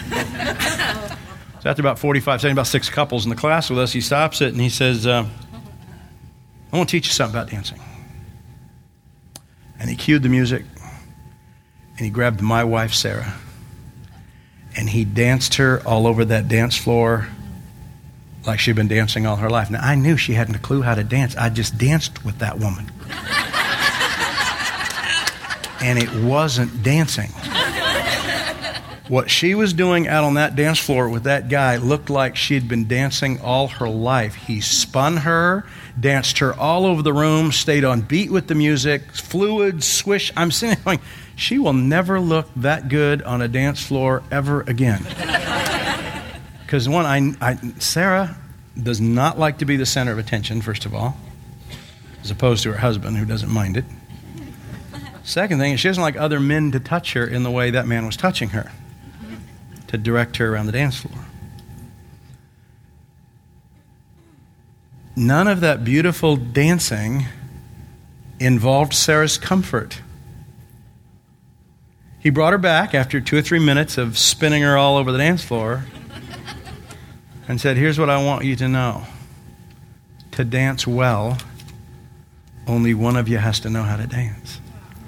[SPEAKER 1] So after about forty-five seconds, about six couples in the class with us, he stops it and he says, uh, I want to teach you something about dancing. And he cued the music. And he grabbed my wife, Sarah, and he danced her all over that dance floor like she'd been dancing all her life. Now, I knew she hadn't a clue how to dance. I just danced with that woman. And it wasn't dancing. What she was doing out on that dance floor with that guy looked like she'd been dancing all her life. He spun her, danced her all over the room, stayed on beat with the music, fluid, swish. I'm sitting there going, she will never look that good on a dance floor ever again. Because one, I, I, Sarah does not like to be the center of attention, first of all, as opposed to her husband, who doesn't mind it. Second thing is she doesn't like other men to touch her in the way that man was touching her, to direct her around the dance floor. None of that beautiful dancing involved Sarah's comfort. He brought her back after two or three minutes of spinning her all over the dance floor and said, here's what I want you to know. To dance well, only one of you has to know how to dance.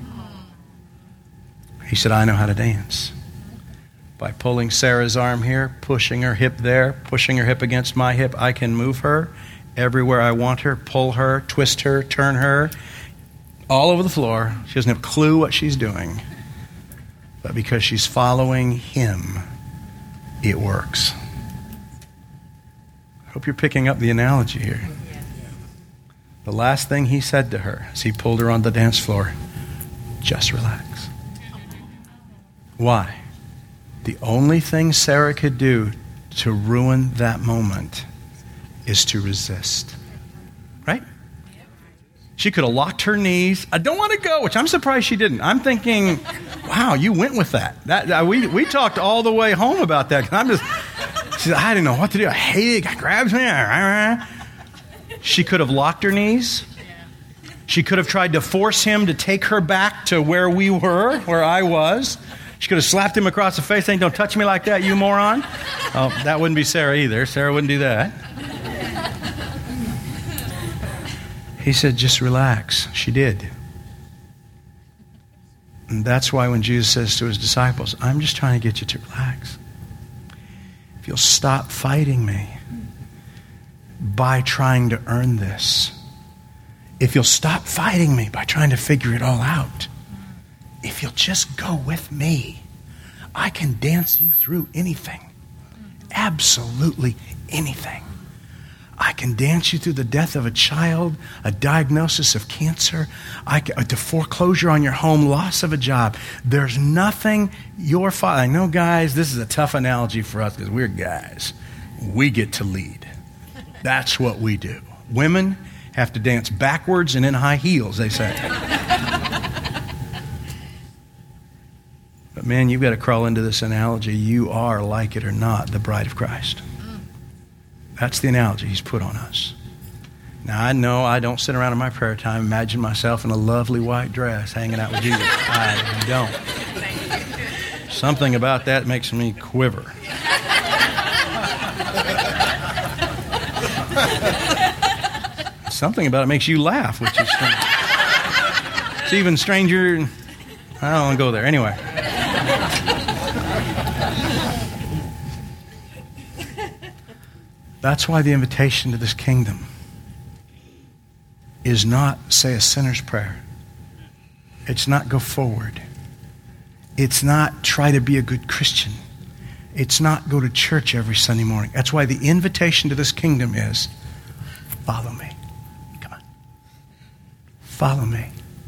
[SPEAKER 1] He said, I know how to dance. By pulling Sarah's arm here, pushing her hip there, pushing her hip against my hip, I can move her everywhere I want her, pull her, twist her, turn her, all over the floor. She doesn't have a clue what she's doing. But because she's following him, it works. I hope you're picking up the analogy here. The last thing he said to her as he pulled her on the dance floor, just relax. Why? The only thing Sarah could do to ruin that moment is to resist. Right? She could have locked her knees. I don't want to go, which I'm surprised she didn't. I'm thinking, wow, you went with that. That uh, we we talked all the way home about that. I'm just, she said, I didn't know what to do. I hated it. Grabs me. She could have locked her knees. She could have tried to force him to take her back to where we were, where I was. She could have slapped him across the face saying, don't touch me like that, you moron. Oh, that wouldn't be Sarah either. Sarah wouldn't do that. He said, just relax. She did. And that's why when Jesus says to his disciples, I'm just trying to get you to relax. If you'll stop fighting me by trying to earn this, if you'll stop fighting me by trying to figure it all out, if you'll just go with me, I can dance you through anything. Absolutely anything. I can dance you through the death of a child, a diagnosis of cancer, I can, the foreclosure on your home, loss of a job. There's nothing your father... I know, guys, this is a tough analogy for us because we're guys. We get to lead. That's what we do. Women have to dance backwards and in high heels, they say. But man, you've got to crawl into this analogy. You are, like it or not, the bride of Christ. That's the analogy he's put on us. Now, I know I don't sit around in my prayer time, imagine myself in a lovely white dress hanging out with Jesus. I don't. Something about that makes me quiver. Something about it makes you laugh, which is strange. It's even stranger. I don't want to go there. Anyway. That's why the invitation to this kingdom is not say a sinner's prayer. It's not go forward. It's not try to be a good Christian. It's not go to church every Sunday morning. That's why the invitation to this kingdom is follow me. Come on. Follow me.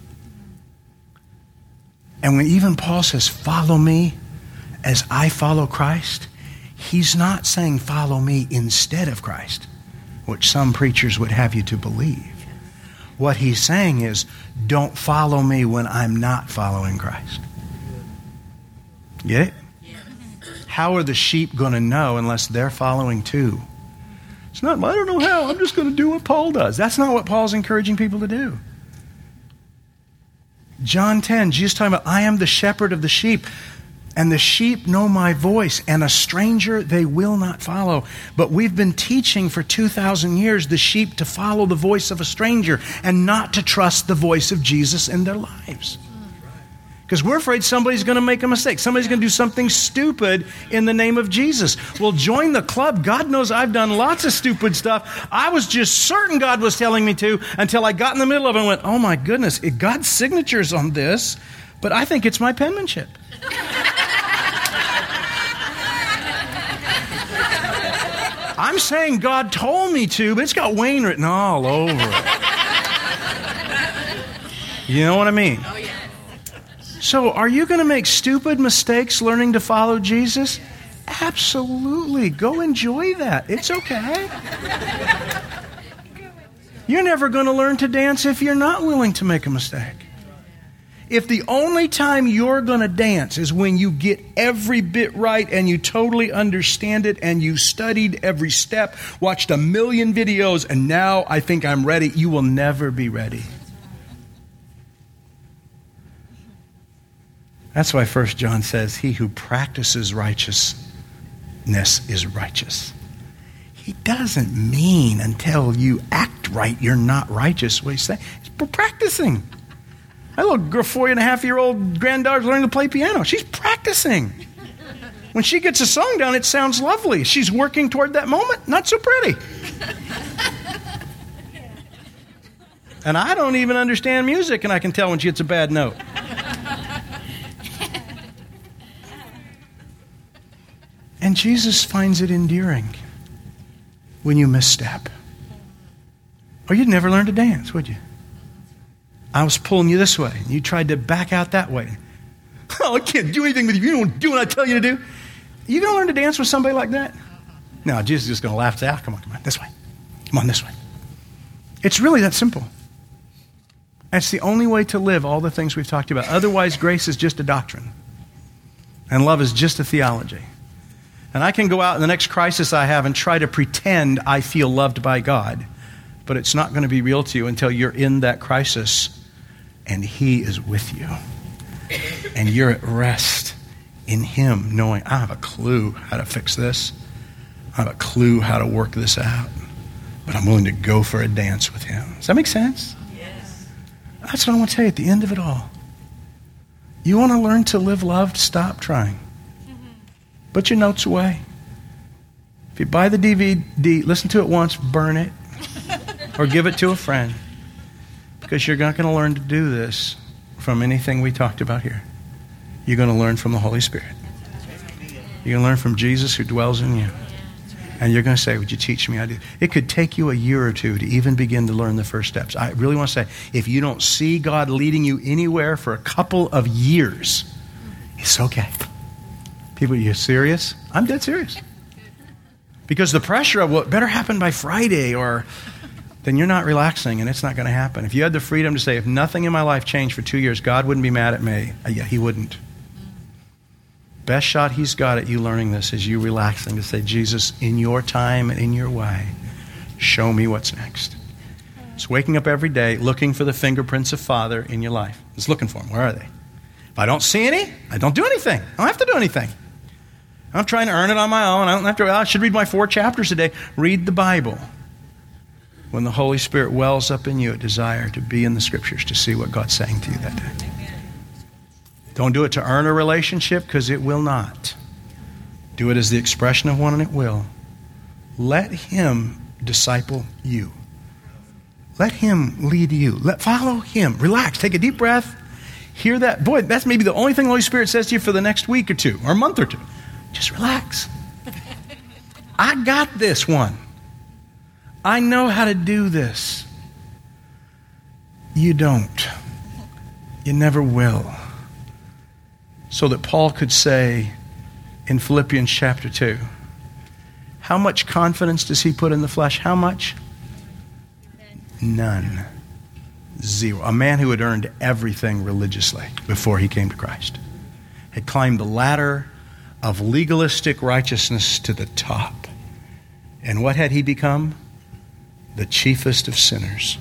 [SPEAKER 1] And when even Paul says follow me as I follow Christ, he's not saying follow me instead of Christ, which some preachers would have you to believe. What he's saying is don't follow me when I'm not following Christ. Get it? How are the sheep going to know unless they're following too? It's not, I don't know how, I'm just going to do what Paul does. That's not what Paul's encouraging people to do. John ten, Jesus talking about, I am the shepherd of the sheep. And the sheep know my voice, and a stranger they will not follow. But we've been teaching for two thousand years the sheep to follow the voice of a stranger and not to trust the voice of Jesus in their lives. Because we're afraid somebody's going to make a mistake. Somebody's going to do something stupid in the name of Jesus. Well, join the club. God knows I've done lots of stupid stuff. I was just certain God was telling me to until I got in the middle of it and went, oh my goodness, God's signature's on this, but I think it's my penmanship. I'm saying God told me to, but it's got Wayne written all over it. You know what I mean? Oh, yeah. So are you going to make stupid mistakes learning to follow Jesus? Absolutely. Go enjoy that. It's okay. You're never going to learn to dance if you're not willing to make a mistake. If the only time you're going to dance is when you get every bit right and you totally understand it and you studied every step, watched a million videos, and now I think I'm ready, you will never be ready. That's why First John says, he who practices righteousness is righteous. He doesn't mean until you act right, you're not righteous. What he's saying is practicing. My little four and a half year old granddaughter's learning to play piano. She's practicing. When she gets a song down, it sounds lovely. She's working toward that moment. Not so pretty. And I don't even understand music, and I can tell when she hits a bad note. And Jesus finds it endearing when you misstep. Or you'd never learn to dance, would you? I was pulling you this way, and you tried to back out that way. Oh, I can't do anything with you. You don't do what I tell you to do. You going to learn to dance with somebody like that? No, Jesus is just going to laugh and say, ah, come on, come on, this way. Come on, this way. It's really that simple. That's the only way to live all the things we've talked about. Otherwise, grace is just a doctrine. And love is just a theology. And I can go out in the next crisis I have and try to pretend I feel loved by God. But it's not going to be real to you until you're in that crisis and He is with you. And you're at rest in Him, knowing I have a clue how to fix this. I have a clue how to work this out. But I'm willing to go for a dance with Him. Does that make sense?
[SPEAKER 2] Yes.
[SPEAKER 1] That's what I want to tell you at the end of it all. You want to learn to live loved? Stop trying. Put your notes away. If you buy the D V D, listen to it once, burn it, or give it to a friend. Because you're not going to learn to do this from anything we talked about here. You're going to learn from the Holy Spirit. You're going to learn from Jesus who dwells in you. And you're going to say, would you teach me how to do it? It could take you a year or two to even begin to learn the first steps. I really want to say, if you don't see God leading you anywhere for a couple of years, it's okay. People, are you serious? I'm dead serious. Because the pressure of what better happen by Friday, or then you're not relaxing and it's not going to happen. If you had the freedom to say, if nothing in my life changed for two years, God wouldn't be mad at me. Uh, yeah, He wouldn't. Best shot He's got at you learning this is you relaxing to say, Jesus, in your time and in your way, show me what's next. It's waking up every day looking for the fingerprints of Father in your life. It's looking for them. Where are they? If I don't see any, I don't do anything. I don't have to do anything. I'm not trying to earn it on my own. I don't have to. I should read my four chapters a day. Read the Bible. When the Holy Spirit wells up in you a desire to be in the Scriptures, to see what God's saying to you that day. Don't do it to earn a relationship, because it will not. Do it as the expression of one, and it will. Let Him disciple you. Let Him lead you. Let follow Him. Relax. Take a deep breath. Hear that. Boy, that's maybe the only thing the Holy Spirit says to you for the next week or two, or a month or two. Just relax. I got this one. I know how to do this. You don't. You never will. So that Paul could say in Philippians chapter two, how much confidence does he put in the flesh? How much? None. Zero. A man who had earned everything religiously before he came to Christ. Had climbed the ladder of legalistic righteousness to the top. And what had he become? The chiefest of sinners.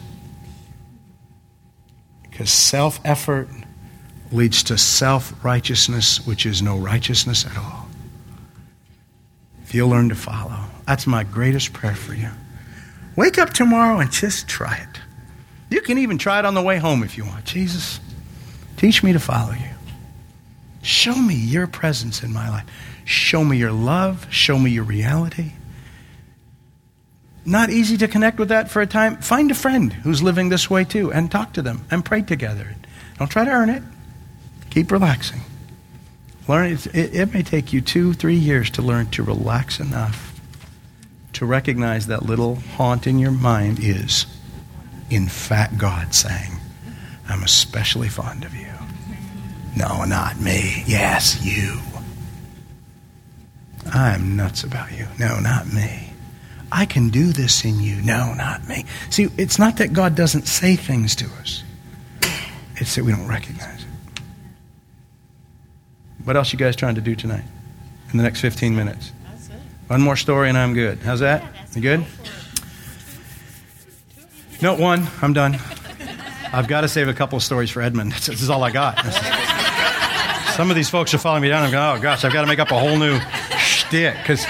[SPEAKER 1] Because self-effort leads to self-righteousness, which is no righteousness at all. If you'll learn to follow, that's my greatest prayer for you. Wake up tomorrow and just try it. You can even try it on the way home if you want. Jesus, teach me to follow you. Show me your presence in my life. Show me your love. Show me your reality. Not easy to connect with that for a time. Find a friend who's living this way too and talk to them and pray together. Don't try to earn it. Keep relaxing. Learn it, it, it may take you two, three years to learn to relax enough to recognize that little haunt in your mind is, in fact, God saying, I'm especially fond of you. No, not me. Yes, you. I'm nuts about you. No, not me. I can do this in you. No, not me. See, it's not that God doesn't say things to us. It's that we don't recognize it. What else you guys trying to do tonight in the next fifteen minutes?
[SPEAKER 2] That's it.
[SPEAKER 1] One more story and I'm good. How's that?
[SPEAKER 2] Yeah, that's
[SPEAKER 1] you good? Note one. I'm done. I've got to save a couple of stories for Edmund. This is all I got. Some of these folks are following me down. I'm going, oh, gosh, I've got to make up a whole new shtick. Because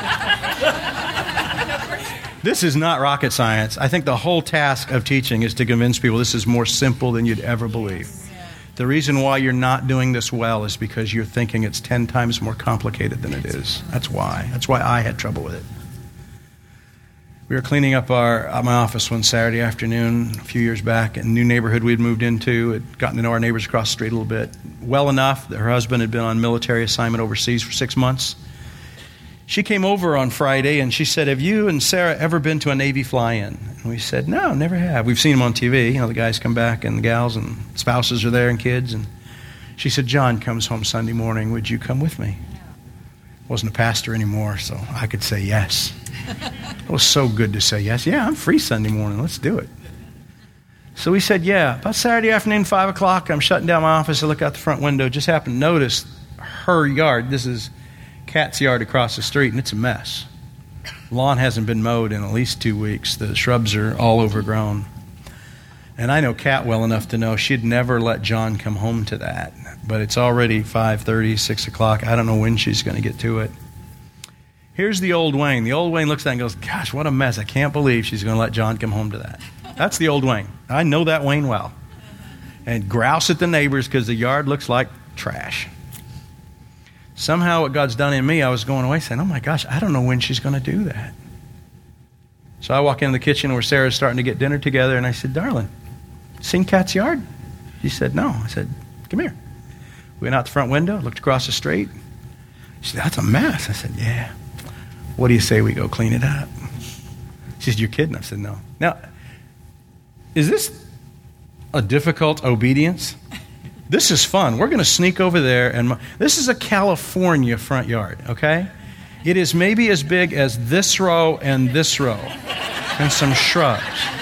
[SPEAKER 1] this is not rocket science. I think the whole task of teaching is to convince people this is more simple than you'd ever believe. The reason why you're not doing this well is because you're thinking it's ten times more complicated than it is. That's why. That's why I had trouble with it. We were cleaning up our uh, my office one Saturday afternoon a few years back in a new neighborhood we had moved into. Had gotten to know our neighbors across the street a little bit. Well enough that her husband had been on military assignment overseas for six months. She came over on Friday and she said, have you and Sarah ever been to a Navy fly-in? And we said, no, never have. We've seen them on T V. You know, the guys come back and the gals and spouses are there and kids. And she said, John comes home Sunday morning. Would you come with me? I wasn't a pastor anymore, so I could say yes. It was so good to say yes. Yeah, I'm free Sunday morning. Let's do it. So we said, yeah. About Saturday afternoon, five o'clock, I'm shutting down my office. I look out the front window. Just happened to notice her yard. This is Kat's yard across the street, and it's a mess. Lawn hasn't been mowed in at least two weeks. The shrubs are all overgrown. And I know Kat well enough to know she'd never let John come home to that. But it's already five thirty, six o'clock. I don't know when she's going to get to it. Here's the old Wayne. The old Wayne looks at that and goes, gosh, what a mess. I can't believe she's going to let John come home to that. That's the old Wayne. I know that Wayne well. And grouse at the neighbors because the yard looks like trash. Somehow what God's done in me, I was going away saying, oh my gosh, I don't know when she's going to do that. So I walk into the kitchen where Sarah's starting to get dinner together, and I said, darling, seen Kat's yard? She said, no. I said, come here. We went out the front window, looked across the street. She said, that's a mess. I said, yeah. What do you say we go clean it up? She said, you're kidding. I said, no. Now, is this a difficult obedience? This is fun. We're going to sneak over there. and This is a California front yard, okay? It is maybe as big as this row and this row and some shrubs.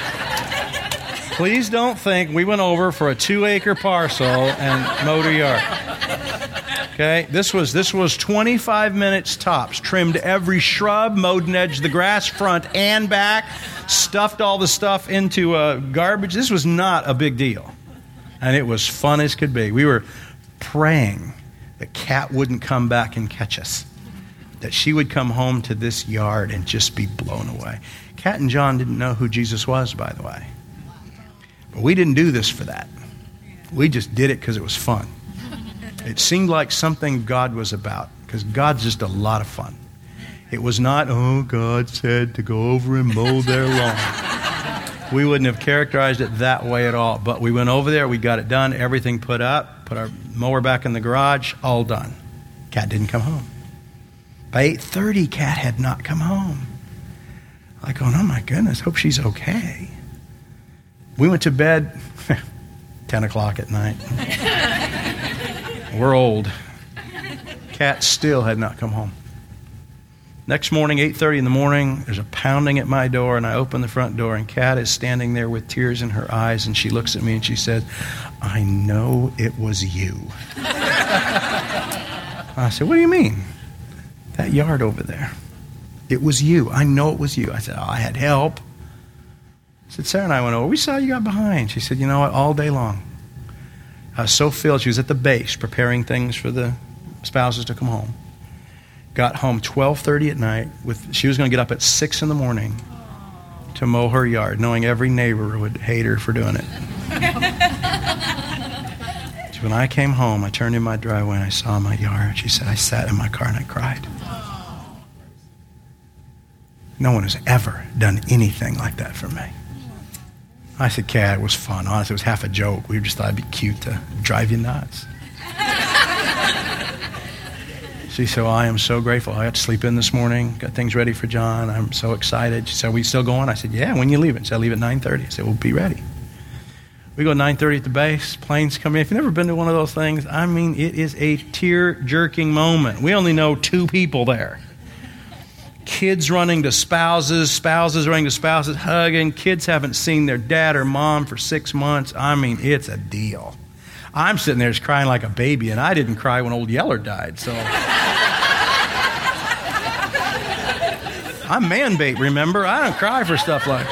[SPEAKER 1] Please don't think we went over for a two-acre parcel and mowed a yard. Okay? This was this was twenty-five minutes tops. Trimmed every shrub, mowed and edged the grass, front and back, stuffed all the stuff into uh, garbage. This was not a big deal. And it was fun as could be. We were praying that Kat wouldn't come back and catch us. That she would come home to this yard and just be blown away. Kat and John didn't know who Jesus was, by the way. But we didn't do this for that. We just did it because it was fun. It seemed like something God was about, because God's just a lot of fun. It was not, oh, God said to go over and mow their lawn. We wouldn't have characterized it that way at all. But we went over there, we got it done, everything put up, put our mower back in the garage, all done. Kat didn't come home. By eight thirty, Kat had not come home. I'm going, oh my goodness, hope she's okay. We went to bed ten o'clock at night. We're old. Kat still had not come home. Next morning, eight thirty in the morning, there's a pounding at my door, and I open the front door, and Kat is standing there with tears in her eyes, and she looks at me and she said, I know it was you. I said, what do you mean? That yard over there. It was you. I know it was you. I said, oh, I had help. I said, Sarah and I went over. We saw you got behind. She said, you know what? All day long. I was so filled. She was at the base preparing things for the spouses to come home. Got home twelve thirty at night. With She was going to get up at six in the morning to mow her yard, knowing every neighbor would hate her for doing it. So when I came home, I turned in my driveway and I saw my yard. She said, I sat in my car and I cried. No one has ever done anything like that for me. I said, Kat, it was fun. Honestly, it was half a joke. We just thought it'd be cute to drive you nuts. She said, well, I am so grateful. I got to sleep in this morning, got things ready for John. I'm so excited. She said, are we still going? I said, yeah, when you leave it? She said, I leave at nine thirty. I said, we'll be ready. We go at nine thirty at the base. Planes come in. If you've never been to one of those things, I mean, it is a tear-jerking moment. We only know two people there. Kids running to spouses, spouses running to spouses, hugging. Kids haven't seen their dad or mom for six months. I mean, it's a deal. I'm sitting there just crying like a baby, and I didn't cry when old Yeller died, so. I'm man bait, remember? I don't cry for stuff like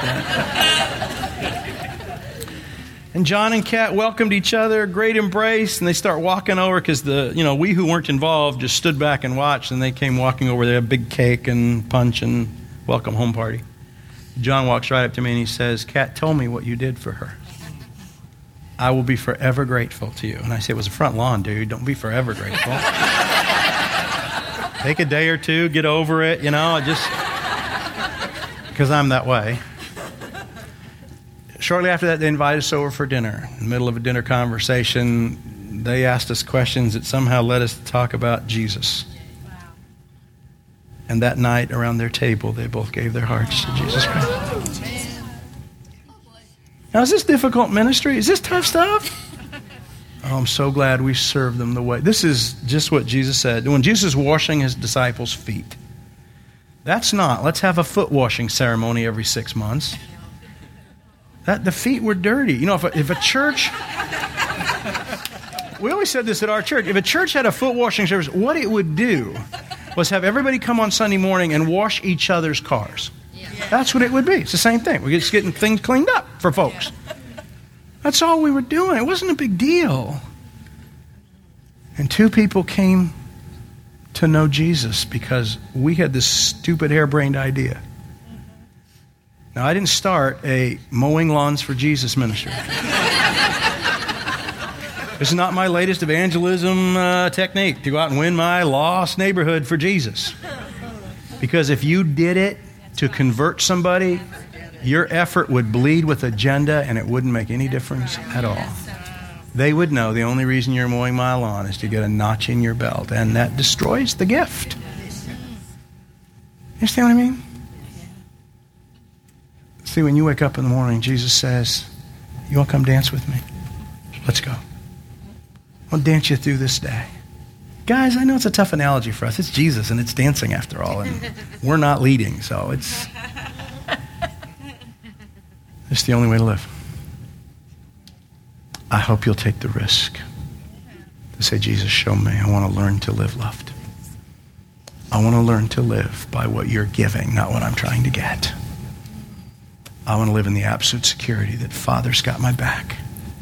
[SPEAKER 1] that. And John and Kat welcomed each other, great embrace, and they start walking over because the, you know, we who weren't involved just stood back and watched, and they came walking over there, a big cake and punch and welcome home party. John walks right up to me and he says, Kat, tell me what you did for her. I will be forever grateful to you. And I say, it was a front lawn, dude. Don't be forever grateful. Take a day or two, get over it, you know, just because I'm that way. Shortly after that, they invited us over for dinner. In the middle of a dinner conversation, they asked us questions that somehow led us to talk about Jesus. Wow. And that night, around their table, they both gave their hearts to Jesus Christ. Now, is this difficult ministry? Is this tough stuff? Oh, I'm so glad we serve them the way. This is just what Jesus said. When Jesus is washing his disciples' feet, that's not, let's have a foot washing ceremony every six months. That the feet were dirty. You know, if a, if a church, we always said this at our church, if a church had a foot washing service, what it would do was have everybody come on Sunday morning and wash each other's cars. Yeah. That's what it would be. It's the same thing. We're just getting things cleaned up for folks. That's all we were doing. It wasn't a big deal. And two people came to know Jesus because we had this stupid harebrained idea. Now, I didn't start a mowing lawns for Jesus ministry. This is not my latest evangelism uh, technique to go out and win my lost neighborhood for Jesus. Because if you did it to convert somebody, your effort would bleed with agenda and it wouldn't make any difference at all. They would know the only reason you're mowing my lawn is to get a notch in your belt, and that destroys the gift. You understand what I mean? See, when you wake up in the morning, Jesus says, you want to come dance with me? Let's go. I'll dance you through this day. Guys, I know it's a tough analogy for us. It's Jesus and it's dancing after all, and we're not leading, so it's it's the only way to live. I hope you'll take the risk to say, Jesus, show me. I want to learn to live loved. I want to learn to live by what you're giving, not what I'm trying to get. I want to live in the absolute security that Father's got my back,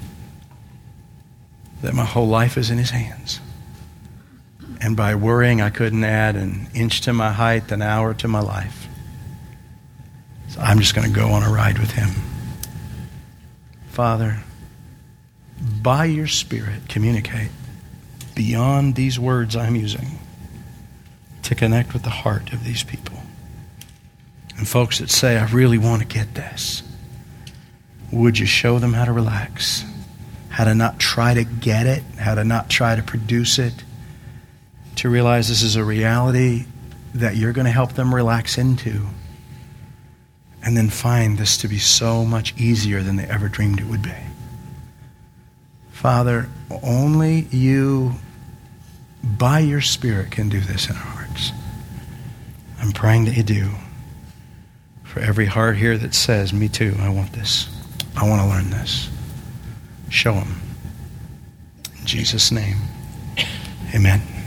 [SPEAKER 1] that my whole life is in his hands. And by worrying I couldn't add an inch to my height, an hour to my life. So I'm just going to go on a ride with him. Father, by your Spirit, communicate beyond these words I'm using to connect with the heart of these people. And folks that say, I really want to get this, would you show them how to relax? How to not try to get it, how to not try to produce it, to realize this is a reality that you're going to help them relax into, and then find this to be so much easier than they ever dreamed it would be. Father, only you, by your Spirit, can do this in our hearts. I'm praying that you do. For every heart here that says, me too, I want this. I want to learn this. Show them. In Jesus' name, amen.